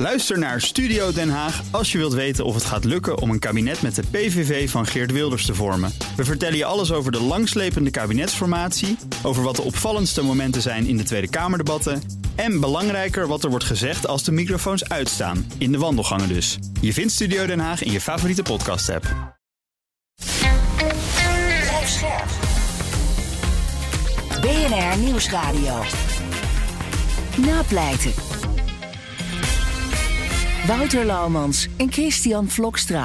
Luister naar Studio Den Haag als je wilt weten of het gaat lukken om een kabinet met de PVV van Geert Wilders te vormen. We vertellen je alles over de langslepende kabinetsformatie, over wat de opvallendste momenten zijn in de Tweede Kamerdebatten en belangrijker wat er wordt gezegd als de microfoons uitstaan, in de wandelgangen dus. Je vindt Studio Den Haag in je favoriete podcast-app. BNR Nieuwsradio. Napleiten. Wouter Laumans en Christian Vlokstra.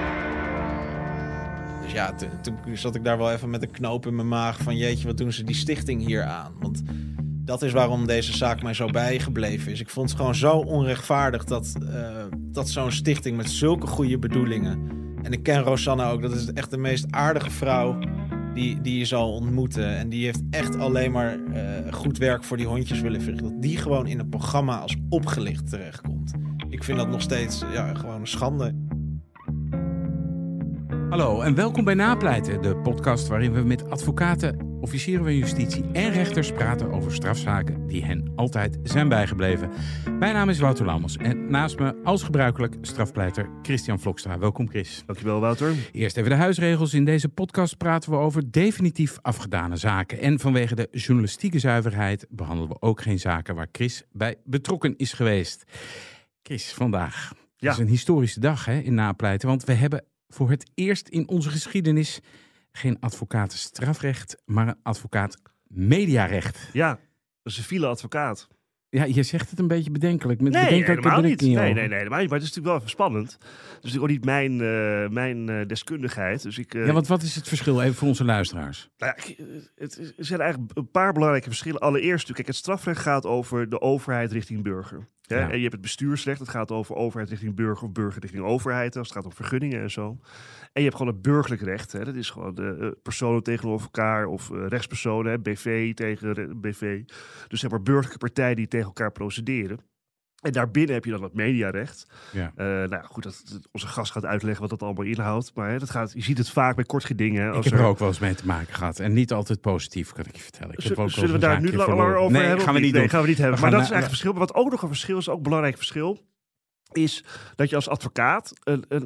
Dus ja, toen zat ik daar wel even met een knoop in mijn maag van jeetje, wat doen ze die stichting hier aan? Want dat is waarom deze zaak mij zo bijgebleven is. Ik vond het gewoon zo onrechtvaardig dat zo'n stichting met zulke goede bedoelingen... En ik ken Rosanna ook, dat is echt de meest aardige vrouw die je zal ontmoeten. En die heeft echt alleen maar goed werk voor die hondjes willen verrichten. Dat die gewoon in een programma als Opgelicht terechtkomt. Ik vind dat nog steeds gewoon een schande. Hallo en welkom bij Napleiten, de podcast waarin we met advocaten, officieren van justitie en rechters praten over strafzaken die hen altijd zijn bijgebleven. Mijn naam is Wouter Laumans en naast me als gebruikelijk strafpleiter Christian Vlokstra. Welkom Chris. Dankjewel Wouter. Eerst even de huisregels. In deze podcast praten we over definitief afgedane zaken. En vanwege de journalistieke zuiverheid behandelen we ook geen zaken waar Chris bij betrokken is geweest. Chris, vandaag is een historische dag in Napleiten, want we hebben voor het eerst in onze geschiedenis geen advocaat strafrecht, maar een advocaat mediarecht. Ja, een civiele advocaat. Ja, je zegt het een beetje bedenkelijk. Nee, helemaal niet. Nee, maar het is natuurlijk wel even spannend. Het is natuurlijk ook niet mijn deskundigheid. Dus wat is het verschil even voor onze luisteraars? Nou ja, er zijn eigenlijk een paar belangrijke verschillen. Allereerst, kijk, het strafrecht gaat over de overheid richting burger. Hè? Ja. En je hebt het bestuursrecht, dat gaat over overheid richting burger of burger richting overheid. Als het gaat om vergunningen en zo. En je hebt gewoon het burgerlijk recht. Hè? Dat is gewoon de personen tegenover elkaar of rechtspersonen, hè? BV tegen BV. Dus zeg maar burgerlijke partijen die tegen elkaar procederen. En daarbinnen heb je dan het mediarecht. Ja. Goed, dat onze gast gaat uitleggen wat dat allemaal inhoudt. Maar je ziet het vaak bij kort gedingen. Ik heb er ook wel eens mee te maken gehad. En niet altijd positief, kan ik je vertellen. Zullen we daar nu langer over hebben? Gaan we niet doen. Gaan we niet hebben. Maar dat is eigenlijk het verschil. Maar wat ook nog een verschil is, ook een belangrijk verschil, is dat je als advocaat,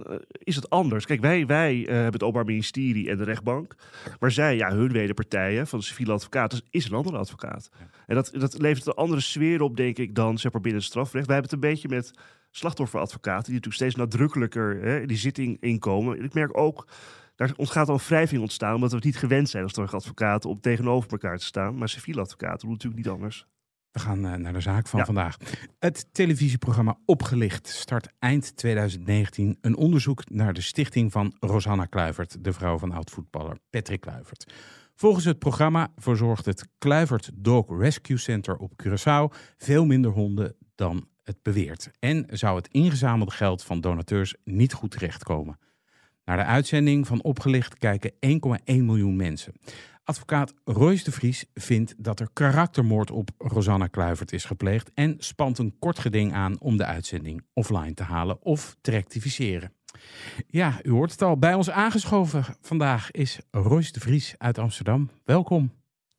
is het anders. Kijk, wij hebben het Openbaar Ministerie en de rechtbank. Maar zij, hun wederpartijen van de civiele advocaat, is een andere advocaat. Ja. En dat levert een andere sfeer op, denk ik, dan zeg maar binnen het strafrecht. Wij hebben het een beetje met slachtofferadvocaten, die natuurlijk steeds nadrukkelijker in die zitting inkomen. En ik merk ook, daar gaat al wrijving ontstaan, omdat we het niet gewend zijn als strafadvocaten om tegenover elkaar te staan. Maar civiele advocaten doen natuurlijk niet anders. We gaan naar de zaak van vandaag. Het televisieprogramma Opgelicht start eind 2019 een onderzoek naar de stichting van Rosanna Kluivert, de vrouw van oud-voetballer Patrick Kluivert. Volgens het programma verzorgt het Kluivert Dog Rescue Center op Curaçao veel minder honden dan het beweert. En zou het ingezamelde geld van donateurs niet goed terechtkomen. Naar de uitzending van Opgelicht kijken 1,1 miljoen mensen. Advocaat Royce de Vries vindt dat er karaktermoord op Rosanna Kluivert is gepleegd en spant een kort geding aan om de uitzending offline te halen of te rectificeren. Ja, u hoort het al. Bij ons aangeschoven vandaag is Royce de Vries uit Amsterdam. Welkom.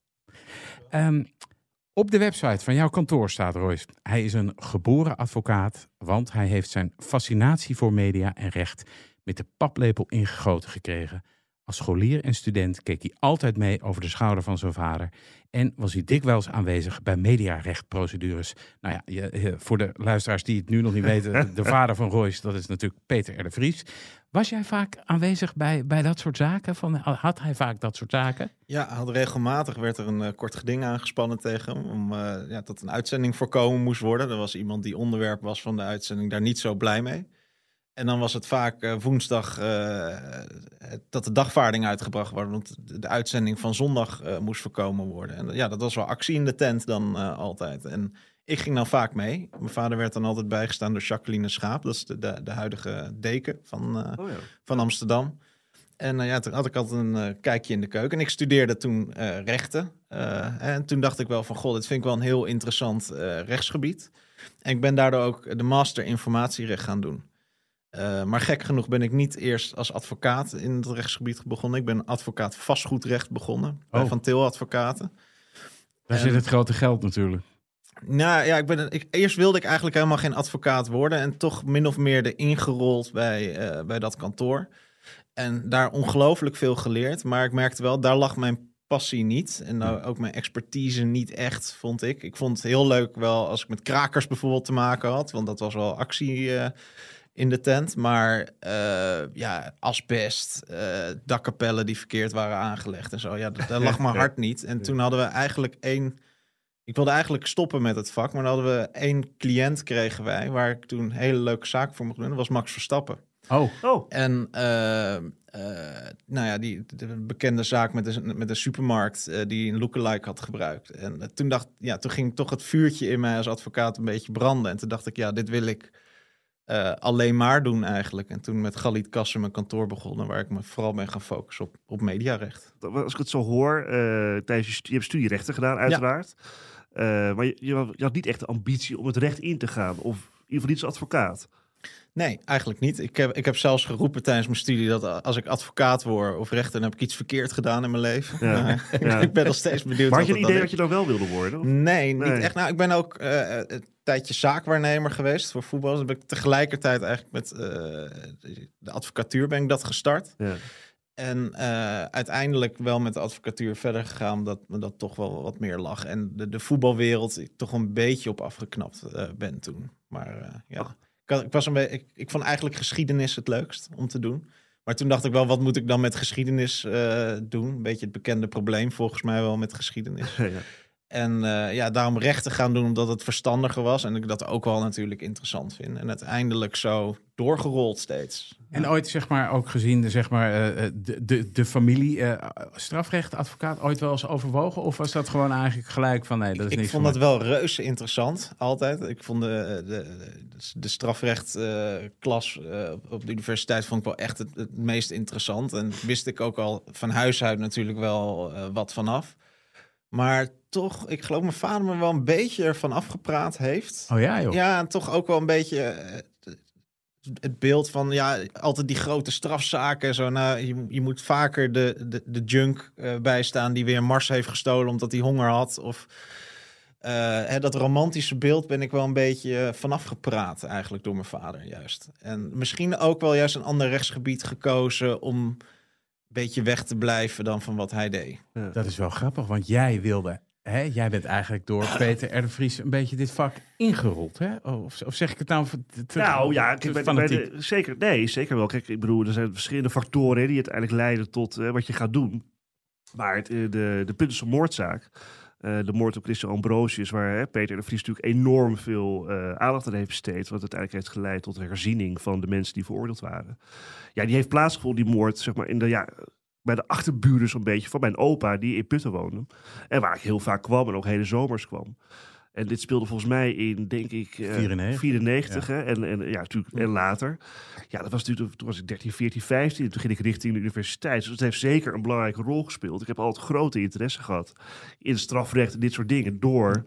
Op de website van jouw kantoor staat Royce: hij is een geboren advocaat, want hij heeft zijn fascinatie voor media en recht met de paplepel ingegoten gekregen. Als scholier en student keek hij altijd mee over de schouder van zijn vader en was hij dikwijls aanwezig bij mediarechtprocedures. Nou ja, voor de luisteraars die het nu nog niet weten, de vader van Royce, dat is natuurlijk Peter R. de Vries. Was jij vaak aanwezig bij dat soort zaken? Had hij vaak dat soort zaken? Ja, regelmatig werd er een kort geding aangespannen tegen hem, om dat een uitzending voorkomen moest worden. Er was iemand die onderwerp was van de uitzending daar niet zo blij mee. En dan was het vaak woensdag dat de dagvaarding uitgebracht wordt, want de uitzending van zondag moest voorkomen worden. En dat was wel actie in de tent dan altijd. En ik ging dan vaak mee. Mijn vader werd dan altijd bijgestaan door Jacqueline Schaap. Dat is de huidige deken van Amsterdam. En toen had ik altijd een kijkje in de keuken. En ik studeerde toen rechten. En toen dacht ik wel van, dit vind ik wel een heel interessant rechtsgebied. En ik ben daardoor ook de master informatierecht gaan doen. Maar gek genoeg ben ik niet eerst als advocaat in het rechtsgebied begonnen. Ik ben advocaat vastgoedrecht begonnen bij Van Til Advocaten. Daar zit het grote geld natuurlijk. Nou ja, eerst wilde ik eigenlijk helemaal geen advocaat worden. En toch min of meer erin gerold bij dat kantoor. En daar ongelooflijk veel geleerd. Maar ik merkte wel, daar lag mijn passie niet. En nou ook mijn expertise niet echt, vond ik. Ik vond het heel leuk wel als ik met krakers bijvoorbeeld te maken had. Want dat was wel actie in de tent. Maar asbest, dakkapellen die verkeerd waren aangelegd en zo. Ja, daar lag mijn hart niet. En toen hadden we eigenlijk ik wilde eigenlijk stoppen met het vak. Maar dan hadden we 1 cliënt kregen wij. Waar ik toen een hele leuke zaak voor mocht doen. Dat was Max Verstappen. Oh. En die de bekende zaak met de supermarkt die een lookalike had gebruikt. En toen ging toch het vuurtje in mij als advocaat een beetje branden. En toen dacht ik, ja, dit wil ik alleen maar doen eigenlijk. En toen met Galit Kassem mijn kantoor begonnen, waar ik me vooral ben gaan focussen op mediarecht. Als ik het zo hoor, je hebt studierechten gedaan uiteraard. Ja. Maar je had niet echt de ambitie om het recht in te gaan. Of in ieder geval niet als advocaat. Nee, eigenlijk niet. Ik heb zelfs geroepen tijdens mijn studie dat als ik advocaat word of rechter, dan heb ik iets verkeerd gedaan in mijn leven. Ja. Ik ben nog steeds benieuwd. Maar had je een idee dat je dan wel wilde worden? Of? Nee, niet echt. Nou, ik ben ook een tijdje zaakwaarnemer geweest voor voetbal. Dus ben ik tegelijkertijd eigenlijk met de advocatuur ben ik dat gestart. Ja. En uiteindelijk wel met de advocatuur verder gegaan, dat me dat toch wel wat meer lag. En de voetbalwereld toch een beetje op afgeknapt ben toen. Maar ik vond eigenlijk geschiedenis het leukst om te doen. Maar toen dacht ik wel, wat moet ik dan met geschiedenis doen? Een beetje het bekende probleem volgens mij wel met geschiedenis. Ja. En daarom rechten gaan doen omdat het verstandiger was. En ik dat ook wel natuurlijk interessant vind. En uiteindelijk zo doorgerold steeds. En ooit zeg maar ook gezien de familie strafrechtadvocaat ooit wel eens overwogen? Of was dat gewoon eigenlijk gelijk van nee, dat is niks? Ik vond dat wel reuze interessant, altijd. Ik vond de strafrechtklas op de universiteit vond ik wel echt het meest interessant. En wist ik ook al van huis uit natuurlijk wel wat vanaf. Maar toch, ik geloof mijn vader me wel een beetje ervan afgepraat heeft. Oh ja, joh. Ja, en toch ook wel een beetje het beeld van altijd die grote strafzaken. Zo, je moet vaker de junk bijstaan die weer Mars heeft gestolen omdat hij honger had. Of dat romantische beeld ben ik wel een beetje vanaf gepraat eigenlijk door mijn vader juist. En misschien ook wel juist een ander rechtsgebied gekozen om een beetje weg te blijven dan van wat hij deed. Ja. Dat is wel grappig, want jij wilde... jij bent eigenlijk door Peter R. de Vries een beetje dit vak ingerold, hè? Of zeg ik het nou zeker wel. Kijk, ik bedoel, er zijn verschillende factoren die uiteindelijk leiden tot wat je gaat doen. Maar de Puntense moordzaak, de moord op Christian Ambrosius, waar Peter R. de Vries natuurlijk enorm veel aandacht aan heeft besteed, wat uiteindelijk heeft geleid tot de herziening van de mensen die veroordeeld waren. Ja, die heeft plaatsgevonden, die moord, zeg maar, bij de achterburen zo'n beetje van mijn opa die in Putten woonde. En waar ik heel vaak kwam en ook hele zomers kwam. En dit speelde volgens mij in, denk ik, 94 ja. En natuurlijk en later. Ja, dat was natuurlijk, toen was ik 13, 14, 15. Toen ging ik richting de universiteit. Dus het heeft zeker een belangrijke rol gespeeld. Ik heb altijd grote interesse gehad in strafrecht en dit soort dingen. Door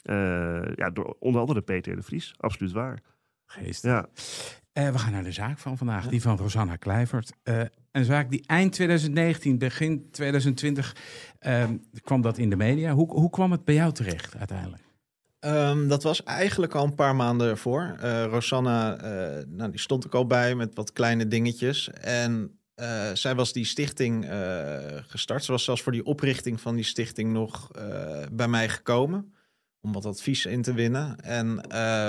onder andere Peter R. de Vries. Absoluut waar. Geestig. Ja. We gaan naar de zaak van vandaag, die van Rosanna Kluivert. Een zaak die eind 2019, begin 2020 kwam dat in de media. Hoe kwam het bij jou terecht uiteindelijk? Dat was eigenlijk al een paar maanden ervoor. Rosanna, die stond ik al bij met wat kleine dingetjes. En zij was die stichting gestart. Ze was zelfs voor die oprichting van die stichting nog bij mij gekomen. Om wat advies in te winnen. En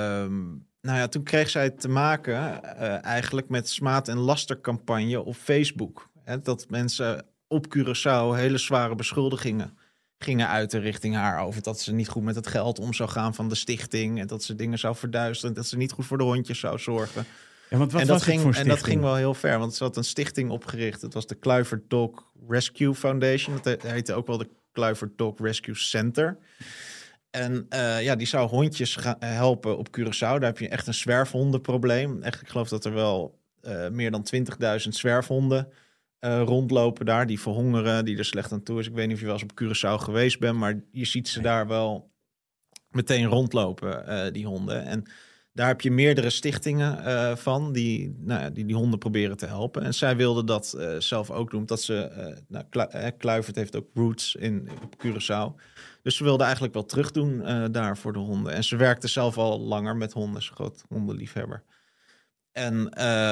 toen kreeg zij te maken eigenlijk met smaad- en lastercampagne op Facebook. Dat mensen op Curaçao hele zware beschuldigingen gingen uiten richting haar over dat ze niet goed met het geld om zou gaan van de stichting en dat ze dingen zou verduisteren, dat ze niet goed voor de hondjes zou zorgen. Ja, want dat ging wel heel ver, want ze had een stichting opgericht. Het was de Kluivert Dog Rescue Foundation. Dat heette ook wel de Kluivert Dog Rescue Center. En die zou hondjes helpen op Curaçao. Daar heb je echt een zwerfhondenprobleem. Echt, ik geloof dat er wel meer dan 20.000 zwerfhonden rondlopen daar. Die verhongeren, die er slecht aan toe is. Ik weet niet of je wel eens op Curaçao geweest bent, maar je ziet ze daar wel meteen rondlopen, die honden. En daar heb je meerdere stichtingen van die honden proberen te helpen. En zij wilde dat zelf ook doen. Dat ze, Kluivert heeft ook roots op Curaçao. Dus ze wilde eigenlijk wel terugdoen daar voor de honden. En ze werkte zelf al langer met honden. Ze is een groot hondenliefhebber. En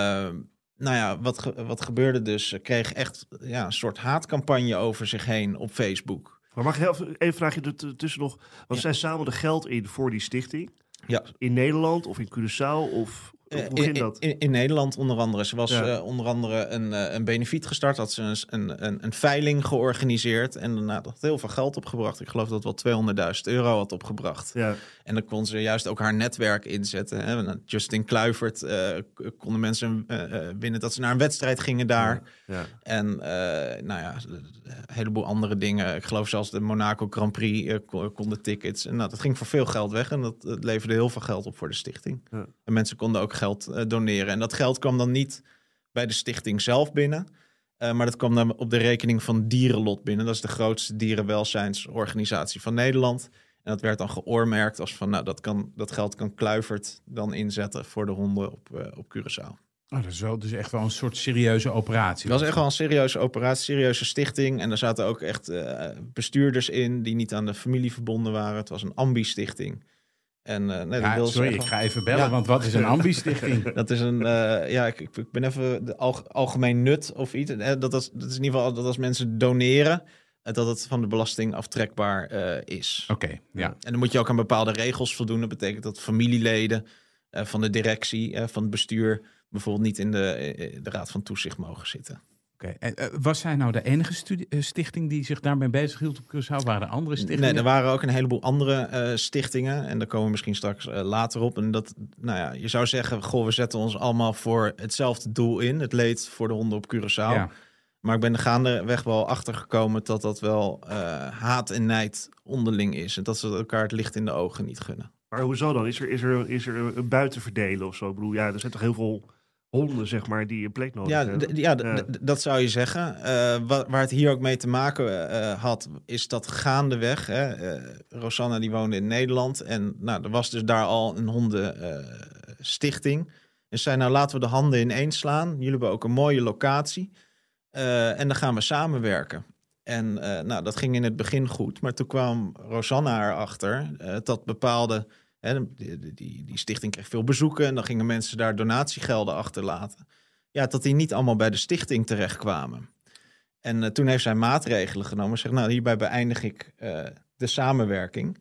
wat gebeurde dus? Ze kreeg echt een soort haatcampagne over zich heen op Facebook. Maar mag ik even vragen je tussen nog... Want zij zamelde geld in voor die stichting? Ja. In Nederland of in Curaçao of... Hoe ging dat? In Nederland onder andere. Ze was onder andere een benefiet gestart. Had ze een veiling georganiseerd. En daarna had heel veel geld opgebracht. Ik geloof dat het wel €200.000 had opgebracht. Ja. En dan kon ze juist ook haar netwerk inzetten. Hè. Justin Kluivert konden mensen winnen dat ze naar een wedstrijd gingen daar. Ja. En een heleboel andere dingen. Ik geloof zelfs de Monaco Grand Prix konden tickets. En dat ging voor veel geld weg. En dat leverde heel veel geld op voor de stichting. Ja. En mensen konden ook geld doneren. En dat geld kwam dan niet bij de stichting zelf binnen. Maar dat kwam dan op de rekening van Dierenlot binnen. Dat is de grootste dierenwelzijnsorganisatie van Nederland. En dat werd dan geoormerkt als van... dat geld kan Kluivert dan inzetten voor de honden op Curaçao. Oh, dat is wel dus echt wel een soort serieuze operatie. Dat was echt wel een serieuze operatie, serieuze stichting. En er zaten ook echt bestuurders in die niet aan de familie verbonden waren. Het was een ambi-stichting. En, ik ga even bellen, want wat is een ambi-stichting? Dat is een, ik ben even de algemeen nut of iets. Dat is in ieder geval dat als mensen doneren, dat het van de belasting aftrekbaar is. Oké, ja. En dan moet je ook aan bepaalde regels voldoen. Dat betekent dat familieleden van de directie, van het bestuur, bijvoorbeeld niet in de raad van toezicht mogen zitten. Oké. Was zij nou de enige stichting die zich daarmee bezighield op Curaçao? Waren er andere stichtingen? Nee, er waren ook een heleboel andere stichtingen. En daar komen we misschien straks later op. En dat, je zou zeggen, we zetten ons allemaal voor hetzelfde doel in. Het leed voor de honden op Curaçao. Ja. Maar ik ben er gaandeweg wel achtergekomen dat wel haat en nijd onderling is. En dat ze elkaar het licht in de ogen niet gunnen. Maar hoezo dan? Is er een buitenverdelen of zo? Ik bedoel, er zijn toch heel veel honden, zeg maar, die een plek nodig hebben. Dat zou je zeggen. Waar het hier ook mee te maken had, is dat gaandeweg. Rosanna die woonde in Nederland. En er was dus daar al een hondenstichting. Dus zei, laten we de handen ineens slaan. Jullie hebben ook een mooie locatie. En dan gaan we samenwerken. En dat ging in het begin goed. Maar toen kwam Rosanna erachter dat bepaalde... Die stichting kreeg veel bezoeken en dan gingen mensen daar donatiegelden achterlaten. Ja, dat die niet allemaal bij de stichting terechtkwamen. En toen heeft zij maatregelen genomen. Zegt, hierbij beëindig ik de samenwerking.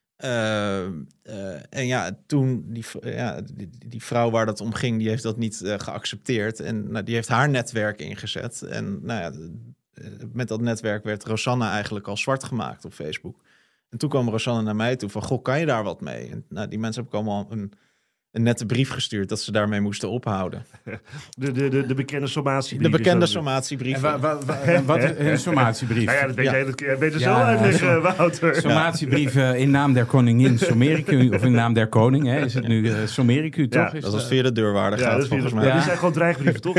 Toen die vrouw waar dat om ging, die heeft dat niet geaccepteerd. En die heeft haar netwerk ingezet. En met dat netwerk werd Rosanna eigenlijk al zwart gemaakt op Facebook. En toen kwam Rosanna naar mij toe van, kan je daar wat mee? En die mensen heb ik allemaal een nette brief gestuurd dat ze daarmee moesten ophouden. De bekende sommatiebrief. De bekende sommatiebrief. Wat is een sommatiebrief? Dat weet jij beter zo uitleggen, Wouter. Sommatiebrief in naam der koningin Somericu, of in naam der koning, is het nu Somericu, toch? Dat was via de deurwaarde gaat, volgens mij. Die zijn gewoon dreigbrieven, toch?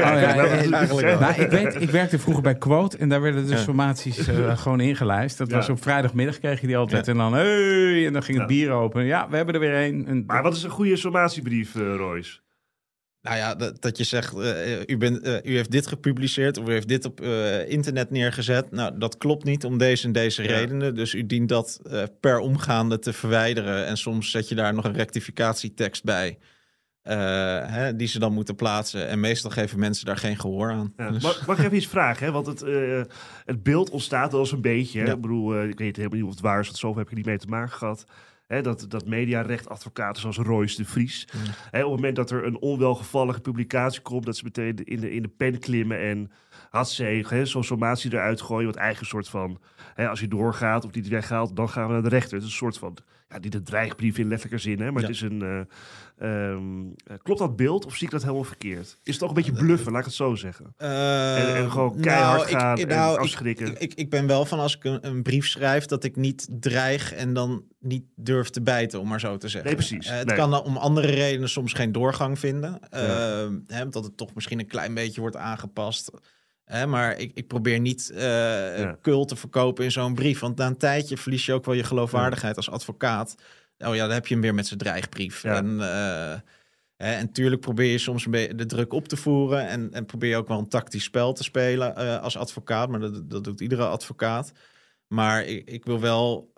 Ik werkte vroeger bij Quote en daar werden de sommaties gewoon ingelijst. Dat was op vrijdagmiddag, kreeg je die altijd. En dan, en dan ging het bier open. Ja, we hebben er weer een. Maar wat is een goede sommatiebrief, Royce? Dat je zegt, u heeft dit gepubliceerd of u heeft dit op internet neergezet. Dat klopt niet om deze en deze redenen. Dus u dient dat per omgaande te verwijderen. En soms zet je daar nog een rectificatietekst bij. Die ze dan moeten plaatsen. En meestal geven mensen daar geen gehoor aan. Ja, dus. Mag ik even iets vragen? Hè? Want het beeld ontstaat wel eens een beetje. Ja. Ik bedoel, ik weet helemaal niet of het waar is. Want zoveel heb ik niet mee te maken gehad. Dat mediarechtadvocaten zoals Royce de Vries... op het moment dat er een onwelgevallige publicatie komt... dat ze meteen in de pen klimmen en zo'n sommatie eruit gooien... wat eigen soort van, als je doorgaat of niet weghaalt... dan gaan we naar de rechter. Het is een soort van, niet een dreigbrief in letterlijke zin... maar het is een... klopt dat beeld of zie ik dat helemaal verkeerd? Is het toch een beetje bluffen, laat ik het zo zeggen? En gewoon keihard gaan en afschrikken. Ik ben wel van als ik een brief schrijf... dat ik niet dreig en dan niet durf te bijten, om maar zo te zeggen. Nee, precies. Het kan dan om andere redenen soms geen doorgang vinden. Omdat het toch misschien een klein beetje wordt aangepast... maar ik probeer niet kul te verkopen in zo'n brief. Want na een tijdje verlies je ook wel je geloofwaardigheid als advocaat. Dan heb je hem weer met zijn dreigbrief. Ja. En tuurlijk probeer je soms een beetje de druk op te voeren. En probeer je ook wel een tactisch spel te spelen als advocaat. Maar dat doet iedere advocaat. Maar ik wil wel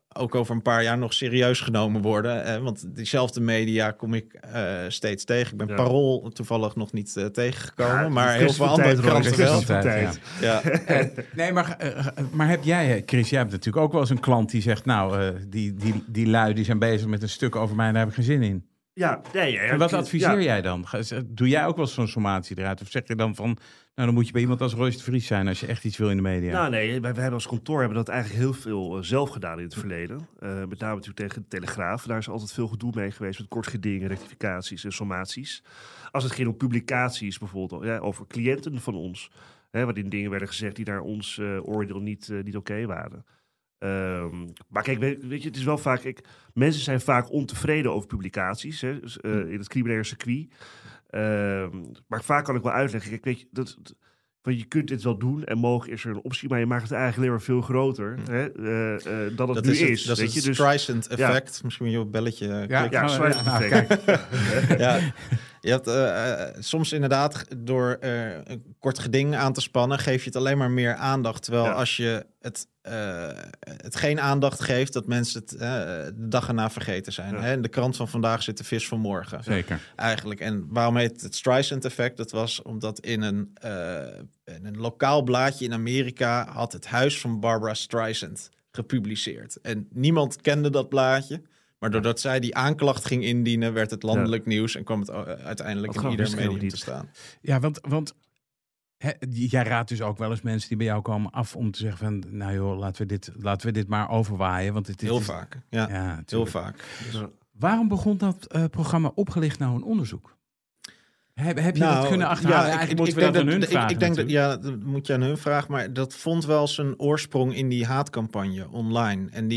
ook over een paar jaar nog serieus genomen worden. Want diezelfde media kom ik steeds tegen. Ik ben Parool toevallig nog niet tegengekomen. Maar heel veel andere kranten wel. Nee, maar heb jij, Chris, jij hebt natuurlijk ook wel eens een klant die zegt... nou, die lui die zijn bezig met een stuk over mij en daar heb ik geen zin in. Ja, en wat adviseer jij dan? Doe jij ook wel zo'n sommatie eruit? Of zeg je dan van, nou dan moet je bij iemand als Royce de Vries zijn als je echt iets wil in de media? Nou nee, wij hebben als kantoor hebben dat eigenlijk heel veel zelf gedaan in het verleden. Met name natuurlijk tegen de Telegraaf. Daar is altijd veel gedoe mee geweest met kort gedingen, rectificaties en sommaties. Als het ging om publicaties bijvoorbeeld, over cliënten van ons. Waarin dingen werden gezegd die naar ons oordeel niet oké waren. Maar kijk, weet je, het is wel vaak... mensen zijn vaak ontevreden over publicaties in het criminele circuit. Maar vaak kan ik wel uitleggen... Kijk, weet je, je kunt dit wel doen en mogelijk is er een optie... maar je maakt het eigenlijk alleen maar veel groter dan het nu is. Dat is het Streisand effect. Misschien moet je op een belletje klikken. Streisand effect. Je hebt soms inderdaad door een kort geding aan te spannen... geef je het alleen maar meer aandacht. Terwijl als je het geen aandacht geeft... dat mensen het de dag erna vergeten zijn. Ja. In de krant van vandaag zit de vis van morgen. Zeker. Eigenlijk. En waarom heet het Streisand effect? Dat was omdat in een lokaal blaadje in Amerika... had het huis van Barbara Streisand gepubliceerd. En niemand kende dat blaadje... Maar doordat zij die aanklacht ging indienen, werd het landelijk nieuws en kwam het uiteindelijk in ieder medium te staan. Ja, want jij raadt dus ook wel eens mensen die bij jou komen af om te zeggen van, nou joh, laten we dit maar overwaaien. Want het heel vaak. Ja, heel vaak. Dus... Waarom begon dat programma Opgelicht nou een onderzoek? Heb je dat kunnen achterhalen? Eigenlijk moeten we dat aan hun vragen. Ik denk dat moet je aan hun vragen. Maar dat vond wel zijn oorsprong in die haatcampagne online. En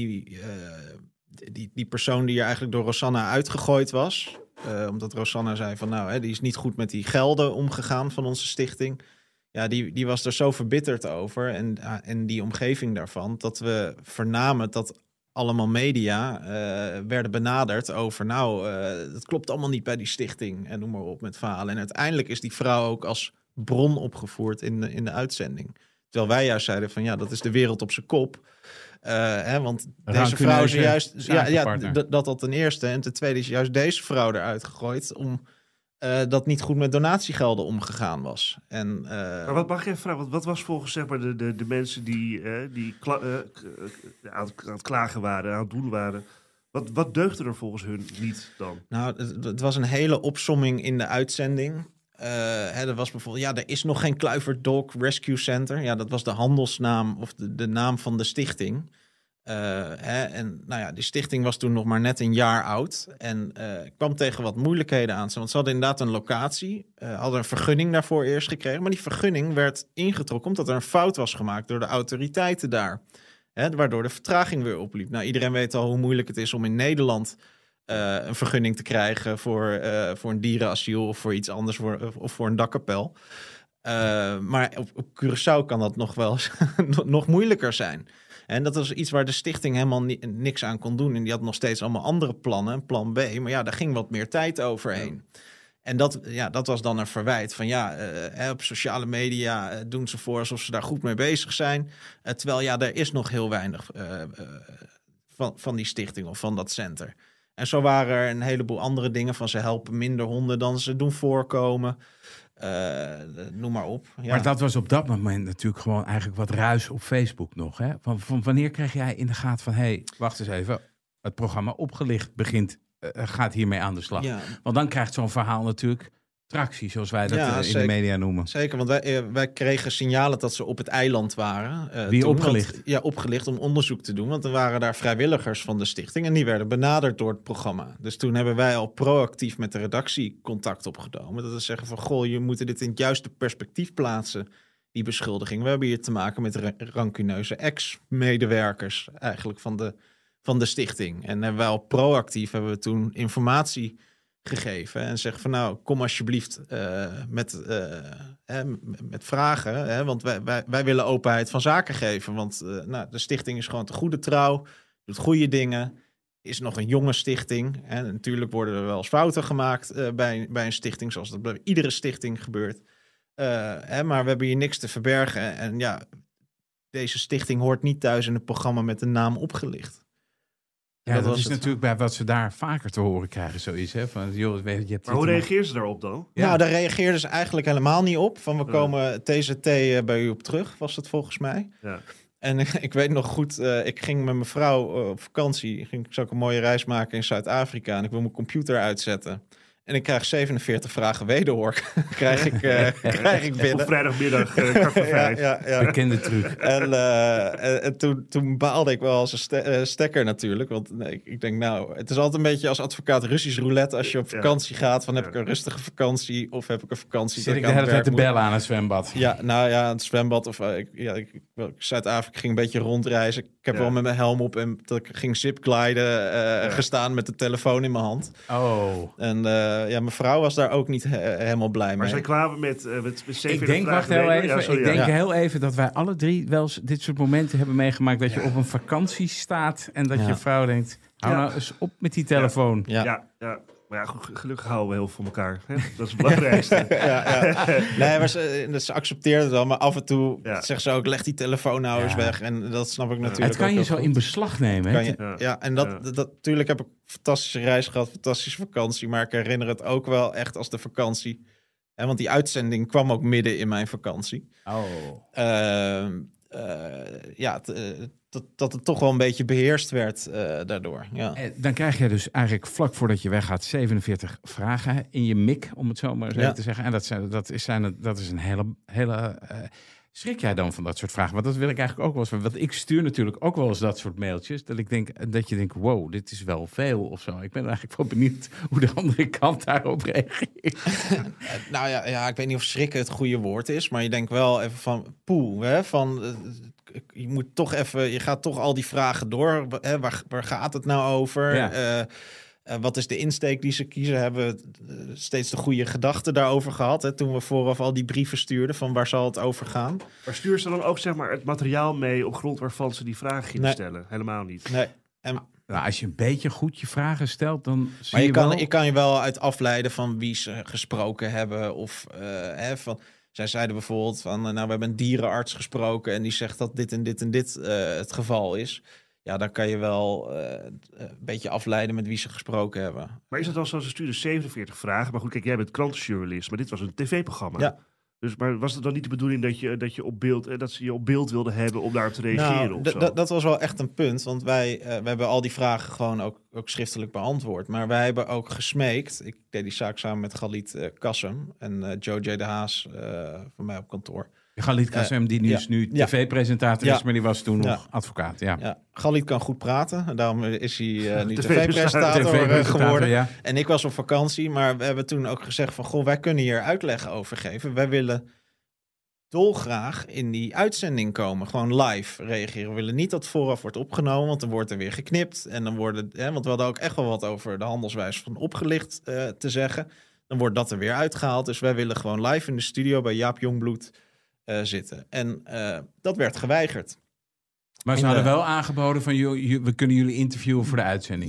die persoon die er eigenlijk door Rosanna uitgegooid was. Omdat Rosanna zei van die is niet goed met die gelden omgegaan van onze stichting. Ja, die was er zo verbitterd over. En die omgeving daarvan. Dat we vernamen dat allemaal media werden benaderd over... dat klopt allemaal niet bij die stichting. En noem maar op met verhalen. En uiteindelijk is die vrouw ook als bron opgevoerd in de uitzending. Terwijl wij juist zeiden van dat is de wereld op zijn kop... want deze vrouw is juist... dat ten eerste. En ten tweede is juist deze vrouw eruit gegooid... dat niet goed met donatiegelden omgegaan was. Maar wat mag je vragen? Wat was volgens zeg maar, de mensen die aan het klagen waren, aan het doen waren... Wat deugde er volgens hun niet dan? Nou, het was een hele opsomming in de uitzending... er was bijvoorbeeld, er is nog geen Kluivert Dog Rescue Center. Ja, dat was de handelsnaam of de naam van de stichting. Die stichting was toen nog maar net een jaar oud. En kwam tegen wat moeilijkheden aan. Want ze hadden inderdaad een locatie. Hadden een vergunning daarvoor eerst gekregen. Maar die vergunning werd ingetrokken omdat er een fout was gemaakt door de autoriteiten daar. Waardoor de vertraging weer opliep. Nou, iedereen weet al hoe moeilijk het is om in Nederland... een vergunning te krijgen voor een dierenasiel of voor iets anders of voor een dakkapel. Maar op Curaçao kan dat nog wel eens nog moeilijker zijn. En dat was iets waar de stichting helemaal niks aan kon doen. En die had nog steeds allemaal andere plannen, plan B. Maar daar ging wat meer tijd overheen. En dat was dan een verwijt van op sociale media doen ze voor alsof ze daar goed mee bezig zijn. Terwijl er is nog heel weinig van die stichting of van dat center. En zo waren er een heleboel andere dingen van ze helpen minder honden dan ze doen voorkomen. Noem maar op. Ja. Maar dat was op dat moment natuurlijk gewoon eigenlijk wat ruis op Facebook nog. Hè? Van wanneer kreeg jij in de gaten van... wacht eens even, het programma Opgelicht gaat hiermee aan de slag. Ja. Want dan krijgt zo'n verhaal natuurlijk tractie, zoals wij dat in de media noemen. Zeker, want wij kregen signalen dat ze op het eiland waren. Wie opgelicht? Opgelicht om onderzoek te doen. Want er waren daar vrijwilligers van de stichting... en die werden benaderd door het programma. Dus toen hebben wij al proactief met de redactie contact opgenomen. Dat is zeggen van, je moet dit in het juiste perspectief plaatsen... die beschuldiging. We hebben hier te maken met rancuneuze ex-medewerkers... eigenlijk van de stichting. En hebben wij al proactief hebben we toen informatie... gegeven en zeg van kom alsjeblieft met vragen, want wij willen openheid van zaken geven, want de stichting is gewoon te goede trouw, doet goede dingen, is nog een jonge stichting en natuurlijk worden er wel eens fouten gemaakt bij een stichting, zoals dat bij iedere stichting gebeurt, maar we hebben hier niks te verbergen en deze stichting hoort niet thuis in het programma met de naam Opgelicht. Ja, dat is het. natuurlijk bij wat ze daar vaker te horen krijgen, zoiets. Hè? Van, joh, je hebt Maar hoe reageert ze daarop dan? Ja. Nou, daar reageerden ze eigenlijk helemaal niet op. Van we komen TZT bij u op terug, was het volgens mij. Ja. En ik weet nog goed, ik ging met mijn vrouw op vakantie. Ik zou een mooie reis maken in Zuid-Afrika. En ik wil mijn computer uitzetten. En ik krijg 47 vragen wederhoor. krijg ik binnen. Op vrijdagmiddag, 4:45. Ja. Bekende truc. En toen baalde ik wel als een stekker natuurlijk. Want ik denk nou, het is altijd een beetje als advocaat Russisch roulette. Als je op vakantie gaat, van heb ik een rustige vakantie of heb ik een vakantie. Zit ik de hele tijd te bellen aan het zwembad? Ja, nou ja, het zwembad. Of Zuid-Afrika ging een beetje rondreizen. Ik heb wel met mijn helm op en dat ik ging zipgliden gestaan met de telefoon in mijn hand. Oh. En mijn vrouw was daar ook niet helemaal blij mee. Maar zij kwamen met 47 Ik denk, wacht heel even. Heel even dat wij alle drie wel eens dit soort momenten hebben meegemaakt. Dat je op een vakantie staat en dat je vrouw denkt, hou nou eens op met die telefoon. Ja. Maar ja, gelukkig houden we heel veel van elkaar. Hè? Dat is het belangrijkste. Nee, maar ze accepteerde het wel. Maar af en toe zegt ze ook, leg die telefoon nou eens weg. En dat snap ik natuurlijk Het kan ook je zo goed. in beslag nemen. Hè? En dat natuurlijk heb ik een fantastische reis gehad. Fantastische vakantie. Maar ik herinner het ook wel echt als de vakantie. Want die uitzending kwam ook midden in mijn vakantie. Dat het toch wel een beetje beheerst werd daardoor. Ja. Dan krijg je dus eigenlijk vlak voordat je weggaat 47 vragen in je mik, om het zo maar eens even te zeggen. En dat is een hele schrik jij dan van dat soort vragen? Want dat wil ik eigenlijk ook wel eens. Want ik stuur natuurlijk ook wel eens dat soort mailtjes. Dat je denkt, wow, dit is wel veel of zo. Ik ben eigenlijk wel benieuwd hoe de andere kant daarop reageert. Nou ja, ik weet niet of schrikken het goede woord is. Maar je denkt wel even van, je moet toch even, je gaat toch al die vragen door. Hè, waar gaat het nou over? Ja. Wat is de insteek die ze kiezen? Hebben we steeds de goede gedachten daarover gehad? Hè, toen we vooraf al die brieven stuurden van waar zal het over gaan? Maar stuur ze dan ook zeg maar het materiaal mee op grond waarvan ze die vragen gingen stellen? Helemaal niet. Nee. Nou, als je een beetje goed je vragen stelt, dan zie maar je kan je wel uit afleiden van wie ze gesproken hebben. Of zij zeiden bijvoorbeeld van, we hebben een dierenarts gesproken en die zegt dat dit en dit en dit het geval is. Ja, dan kan je wel een beetje afleiden met wie ze gesproken hebben. Maar is het dan zo, ze sturen 47 vragen. Maar goed, kijk, jij bent krantenjournalist, maar dit was een tv-programma. Ja. Dus, maar was het dan niet de bedoeling dat je op beeld, dat ze je op beeld wilden hebben om daarop te reageren? Nou, dat was wel echt een punt, want wij hebben al die vragen gewoon ook schriftelijk beantwoord. Maar wij hebben ook gesmeekt. Ik deed die zaak samen met Galit Kassem en Joe J. de Haas van mij op kantoor. Galit Kassem, die nu tv-presentator is, maar die was toen nog advocaat. Ja. Galit kan goed praten. En daarom is hij nu tv-presentator geworden. Ja. En ik was op vakantie, maar we hebben toen ook gezegd van, goh, wij kunnen hier uitleg over geven. Wij willen dolgraag in die uitzending komen. Gewoon live reageren. We willen niet dat vooraf wordt opgenomen, want dan wordt er weer geknipt. En dan want we hadden ook echt wel wat over de handelswijze van opgelicht te zeggen. Dan wordt dat er weer uitgehaald. Dus wij willen gewoon live in de studio bij Jaap Jongbloed zitten. En dat werd geweigerd. Maar ze hadden wel aangeboden van, we kunnen jullie interviewen voor de uitzending.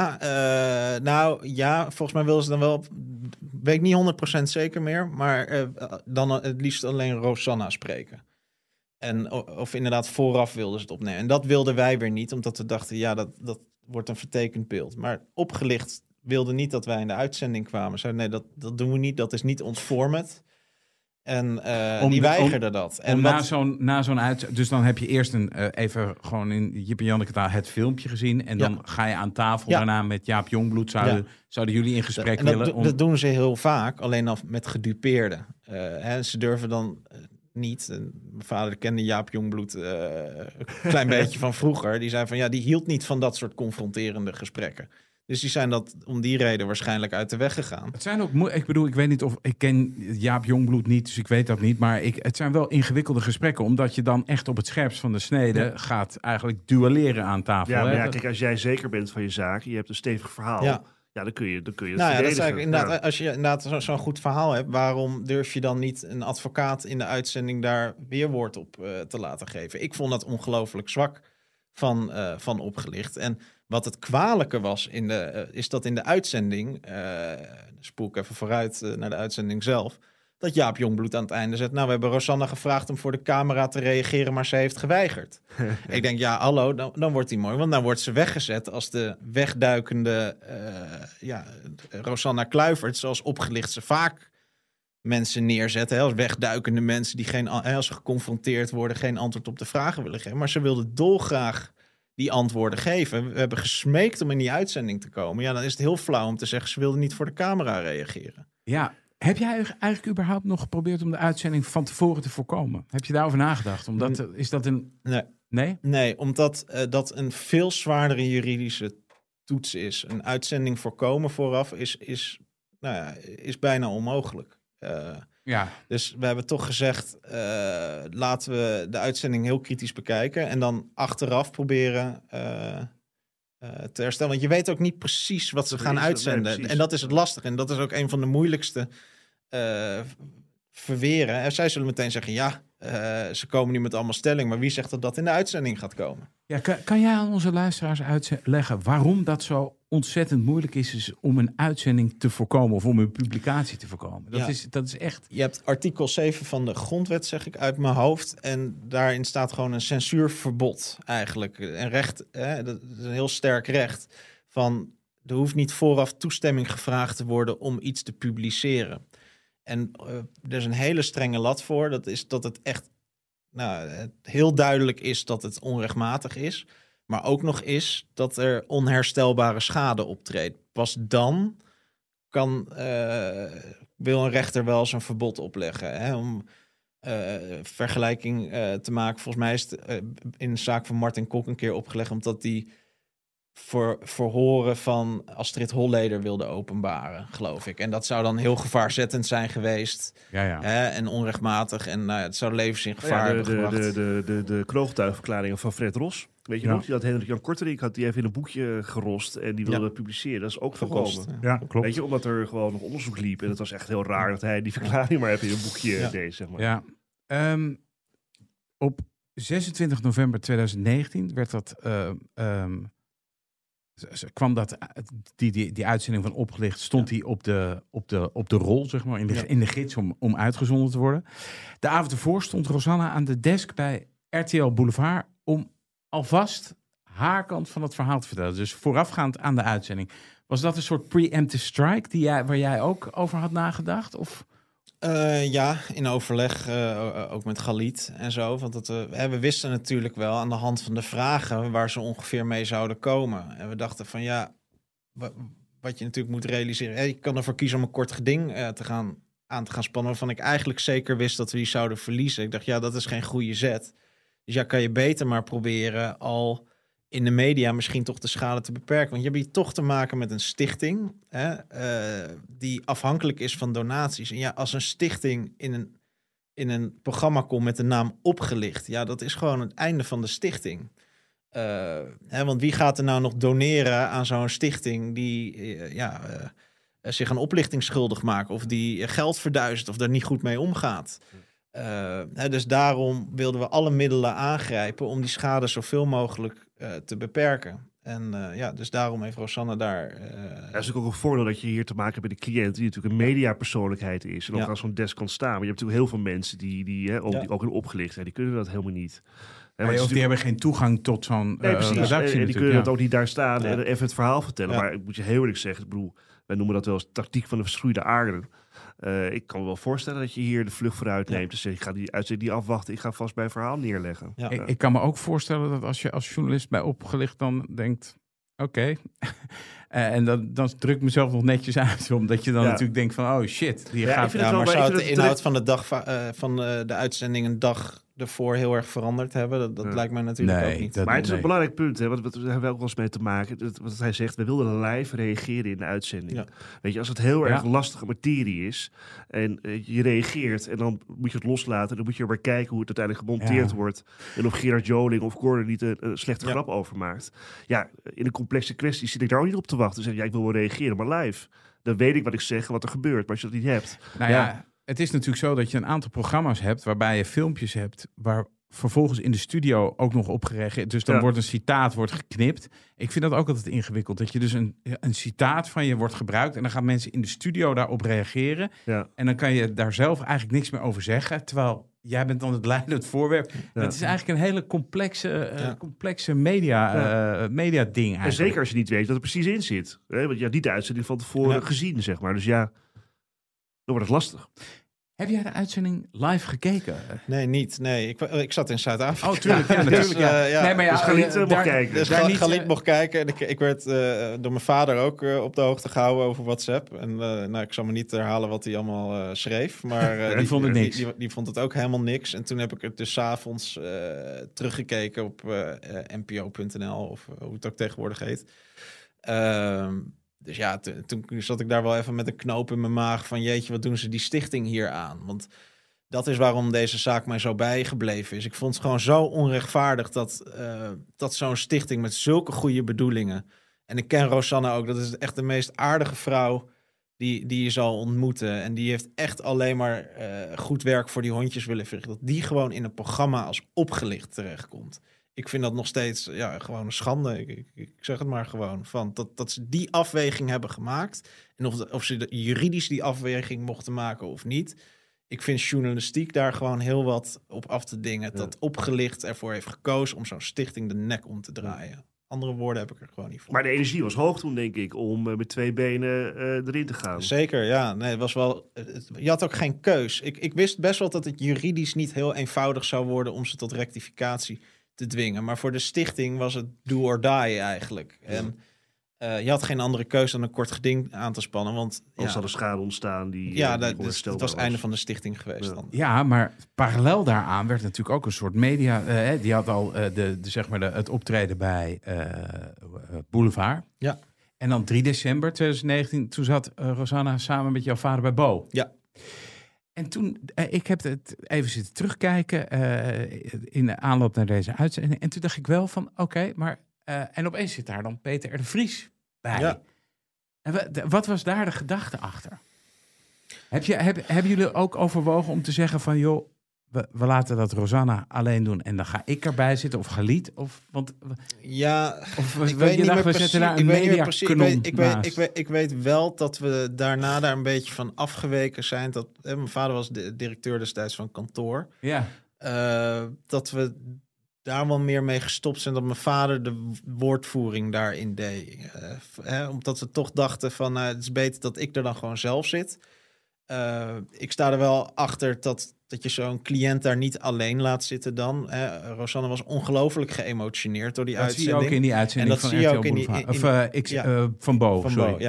Ja, volgens mij wilden ze dan wel, weet ik niet 100% zeker meer, maar dan het liefst alleen Rosanna spreken. En of inderdaad vooraf wilden ze het opnemen. En dat wilden wij weer niet, omdat we dachten, dat wordt een vertekend beeld. Maar opgelicht wilde niet dat wij in de uitzending kwamen. Zeiden, nee, dat doen we niet, dat is niet ons format. En die weigerden dat. En na zo'n dus dan heb je eerst even gewoon in Jip en Janneke taal het filmpje gezien. En dan ga je aan tafel daarna met Jaap Jongbloed. Zouden jullie in gesprek willen? Dat doen ze heel vaak, alleen al met gedupeerden. Ze durven dan niet. Mijn vader kende Jaap Jongbloed een klein beetje van vroeger. Die zei van, die hield niet van dat soort confronterende gesprekken. Dus die zijn dat om die reden waarschijnlijk uit de weg gegaan. Het zijn ook, ik weet niet of ik ken Jaap Jongbloed niet, dus ik weet dat niet. Maar het zijn wel ingewikkelde gesprekken, omdat je dan echt op het scherpst van de snede gaat eigenlijk duelleren aan tafel. Ja, maar kijk, als jij zeker bent van je zaak, je hebt een stevig verhaal. Ja, dan kun je het verdedigen. Dat is eigenlijk inderdaad, als je inderdaad zo'n goed verhaal hebt, waarom durf je dan niet een advocaat in de uitzending daar weerwoord op te laten geven? Ik vond dat ongelooflijk zwak van opgelicht. En wat het kwalijke was, is dat in de uitzending, spoel ik even vooruit naar de uitzending zelf, dat Jaap Jongbloed aan het einde zegt... nou, we hebben Rosanna gevraagd om voor de camera te reageren... maar ze heeft geweigerd. Ik denk, ja, hallo, dan wordt die mooi. Want dan wordt ze weggezet als de wegduikende Rosanna Kluivert... zoals opgelicht ze vaak mensen neerzetten. Hè, als wegduikende mensen die als ze geconfronteerd worden... geen antwoord op de vragen willen geven. Maar ze wilde dolgraag die antwoorden geven. We hebben gesmeekt om in die uitzending te komen. Ja, dan is het heel flauw om te zeggen... ze wilde niet voor de camera reageren. Ja. Heb jij eigenlijk überhaupt nog geprobeerd om de uitzending van tevoren te voorkomen? Heb je daarover nagedacht? Is dat een... Nee? Nee, omdat dat een veel zwaardere juridische toets is. Een uitzending voorkomen vooraf is bijna onmogelijk. Dus we hebben toch gezegd, laten we de uitzending heel kritisch bekijken en dan achteraf proberen te herstellen. Want je weet ook niet precies wat ze gaan uitzenden. En dat is het lastige. En dat is ook een van de moeilijkste verweren. En zij zullen meteen zeggen, ze komen nu met allemaal stelling, maar wie zegt dat in de uitzending gaat komen? Ja, kan jij aan onze luisteraars uitleggen waarom dat zo ontzettend moeilijk is om een uitzending te voorkomen of om een publicatie te voorkomen? Dat is echt... Je hebt artikel 7 van de grondwet, zeg ik uit mijn hoofd, en daarin staat gewoon een censuurverbod eigenlijk. En recht, dat is een heel sterk recht van, er hoeft niet vooraf toestemming gevraagd te worden om iets te publiceren. En er is een hele strenge lat voor. Dat is dat het echt heel duidelijk is dat het onrechtmatig is. Maar ook nog is dat er onherstelbare schade optreedt. Pas dan wil een rechter wel eens een verbod opleggen. Hè, om vergelijking te maken. Volgens mij is het in de zaak van Martin Kok een keer opgelegd, omdat die verhoren van Astrid Holleder wilde openbaren, geloof ik. En dat zou dan heel gevaarzettend zijn geweest. En onrechtmatig. En het zou levens in gevaar hebben gebracht. De kroongetuigenverklaringen van Fred Ros. Weet je nog? Die had Hendrik-Jan Korterink die even in een boekje gerost en die wilde publiceren. Dat is ook voorkomen. Ja, klopt. Weet je, omdat er gewoon nog onderzoek liep. En het was echt heel raar dat hij die verklaring maar even in een boekje deed, zeg maar. Ja. Op 26 november 2019 werd dat... kwam die uitzending van Opgelicht, stond hij op de rol, zeg maar, in de gids om uitgezonden te worden. De avond ervoor stond Rosanna aan de desk bij RTL Boulevard om alvast haar kant van het verhaal te vertellen. Dus voorafgaand aan de uitzending. Was dat een soort preemptive strike waar jij ook over had nagedacht? Of... in overleg, ook met Galit en zo. Want we wisten natuurlijk wel aan de hand van de vragen waar ze ongeveer mee zouden komen. En we dachten van wat je natuurlijk moet realiseren. Je kan ervoor kiezen om een kort geding aan te gaan spannen, waarvan ik eigenlijk zeker wist dat we die zouden verliezen. Ik dacht, dat is geen goede zet. Dus kan je beter maar proberen al in de media misschien toch de schade te beperken. Want je hebt hier toch te maken met een stichting die afhankelijk is van donaties. En als een stichting in een programma komt met de naam Opgelicht, dat is gewoon het einde van de stichting. Want wie gaat er nou nog doneren aan zo'n stichting die zich aan oplichting schuldig maakt of die geld verduistert of daar niet goed mee omgaat? Dus daarom wilden we alle middelen aangrijpen om die schade zoveel mogelijk te beperken. En dus daarom heeft Rosanna daar... Dat is natuurlijk ook een voordeel dat je hier te maken hebt met een cliënt die natuurlijk een mediapersoonlijkheid is. En ook aan zo'n desk kan staan. Maar je hebt natuurlijk heel veel mensen die ook in Opgelicht zijn. Die kunnen dat helemaal niet. Of die hebben geen toegang tot zo'n redactie. En die kunnen dat ook niet daar staan en even het verhaal vertellen. Maar ik moet je heel eerlijk zeggen, wij noemen dat wel eens tactiek van de verschroeide aarde. Ik kan me wel voorstellen dat je hier de vlucht vooruit neemt. Dus ik ga die uitzending niet afwachten. Ik ga vast bij verhaal neerleggen. Ja. Ik kan me ook voorstellen dat als je als journalist bij Opgelicht dan denkt... Oké. En dan druk ik mezelf nog netjes uit. Omdat je dan natuurlijk denkt van... Oh shit. Maar zou de inhoud van de dag van de uitzending een dag ervoor heel erg veranderd hebben? Dat lijkt mij natuurlijk ook niet. Maar het is een belangrijk punt. Hè, want we hebben ook wel eens mee te maken. Wat hij zegt, we wilden live reageren in de uitzending. Ja. Weet je, als het heel erg lastige materie is... en je reageert en dan moet je het loslaten... dan moet je maar kijken hoe het uiteindelijk gemonteerd wordt... en of Gerard Joling of Gordon niet een slechte grap over maakt. Ja, in een complexe kwestie zit ik daar ook niet op te wachten. Zeg, ik wil wel reageren, maar live. Dan weet ik wat ik zeg en wat er gebeurt. Maar als je dat niet hebt... Het is natuurlijk zo dat je een aantal programma's hebt... waarbij je filmpjes hebt vervolgens in de studio ook nog op gereageerd. Dus dan wordt een citaat geknipt. Ik vind dat ook altijd ingewikkeld. Dat je dus een citaat van je wordt gebruikt en dan gaan mensen in de studio daarop reageren. Ja. En dan kan je daar zelf eigenlijk niks meer over zeggen. Terwijl jij bent dan het leidend voorwerp. Ja. Het is eigenlijk een hele complexe media ding eigenlijk. En zeker als je niet weet wat er precies in zit. Want je had niet de uitzending van tevoren gezien, zeg maar. Dus ja, dan wordt het lastig. Heb jij de uitzending live gekeken? Nee, niet. Nee, ik zat in Zuid-Afrika. Oh, tuurlijk. Ja, natuurlijk. Nee, maar dus Galit mocht kijken. Dus Galit mocht kijken. En ik werd door mijn vader ook op de hoogte gehouden over WhatsApp. En ik zal me niet herhalen wat hij allemaal schreef. Maar die vond het niks. Die vond het ook helemaal niks. En toen heb ik het dus 's avonds teruggekeken op npo.nl. Of hoe het ook tegenwoordig heet. Dus ja, toen zat ik daar wel even met een knoop in mijn maag van jeetje, wat doen ze die stichting hier aan? Want dat is waarom deze zaak mij zo bijgebleven is. Ik vond het gewoon zo onrechtvaardig dat zo'n stichting met zulke goede bedoelingen... En ik ken Rosanna ook, dat is echt de meest aardige vrouw die je zal ontmoeten. En die heeft echt alleen maar goed werk voor die hondjes willen verrichten. Dat die gewoon in een programma als Opgelicht terechtkomt. Ik vind dat nog steeds gewoon een schande. Ik zeg het maar gewoon. Dat ze die afweging hebben gemaakt. En of ze juridisch die afweging mochten maken of niet. Ik vind journalistiek daar gewoon heel wat op af te dingen. Dat Opgelicht ervoor heeft gekozen om zo'n stichting de nek om te draaien. Andere woorden heb ik er gewoon niet voor. Maar de energie was hoog toen, denk ik, om met 2 benen erin te gaan. Zeker, ja. Nee, het was wel. Je had ook geen keus. Ik wist best wel dat het juridisch niet heel eenvoudig zou worden om ze tot rectificatie te dwingen. Maar voor de stichting was het do or die eigenlijk. En je had geen andere keuze dan een kort geding aan te spannen. Want als er schade ontstaan het was het einde van de stichting geweest dan. Ja, maar parallel daaraan werd natuurlijk ook een soort media. Die had al het optreden bij Boulevard. Ja. En dan 3 december 2019, toen zat Rosanna samen met jouw vader bij Bo. Ja. En toen, ik heb het even zitten terugkijken in de aanloop naar deze uitzending. En toen dacht ik wel van, oké, maar... en opeens zit daar dan Peter R. de Vries bij. Ja. En wat was daar de gedachte achter? Hebben jullie ook overwogen om te zeggen van... joh, we laten dat Rosanna alleen doen en dan ga ik erbij zitten of Galit? Ik weet niet meer precies. Ik weet wel dat we daarna daar een beetje van afgeweken zijn. Mijn vader was de directeur destijds van kantoor. Ja. Dat we daar wel meer mee gestopt zijn, dat mijn vader de woordvoering daarin deed. Omdat we toch dachten van, het is beter dat ik er dan gewoon zelf zit. Ik sta er wel achter dat je zo'n cliënt daar niet alleen laat zitten dan. Rosanna was ongelooflijk geëmotioneerd door die uitzending. Dat zie je ook in die uitzending en dat van zie je ook van Bo.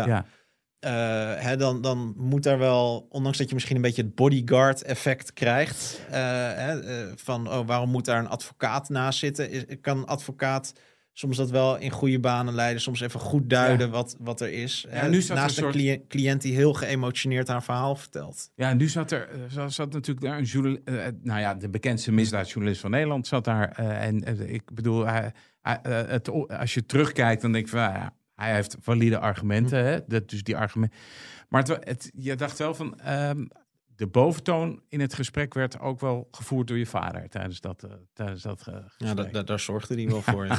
Dan moet daar wel, ondanks dat je misschien een beetje het bodyguard effect krijgt, van waarom moet daar een advocaat naast zitten? Kan een advocaat soms dat wel in goede banen leiden, soms even goed duiden wat er is. Ja, nu naast een cliënt die heel geëmotioneerd haar verhaal vertelt. Ja, nu zat natuurlijk daar een journalist, de bekendste misdaadjournalist van Nederland zat daar. Ik bedoel, als je terugkijkt, dan denk ik van, hij heeft valide argumenten, hè? Dus die argumenten. Maar je dacht wel van, de boventoon in het gesprek werd ook wel gevoerd door je vader tijdens dat gesprek. Ja, daar zorgde hij wel voor.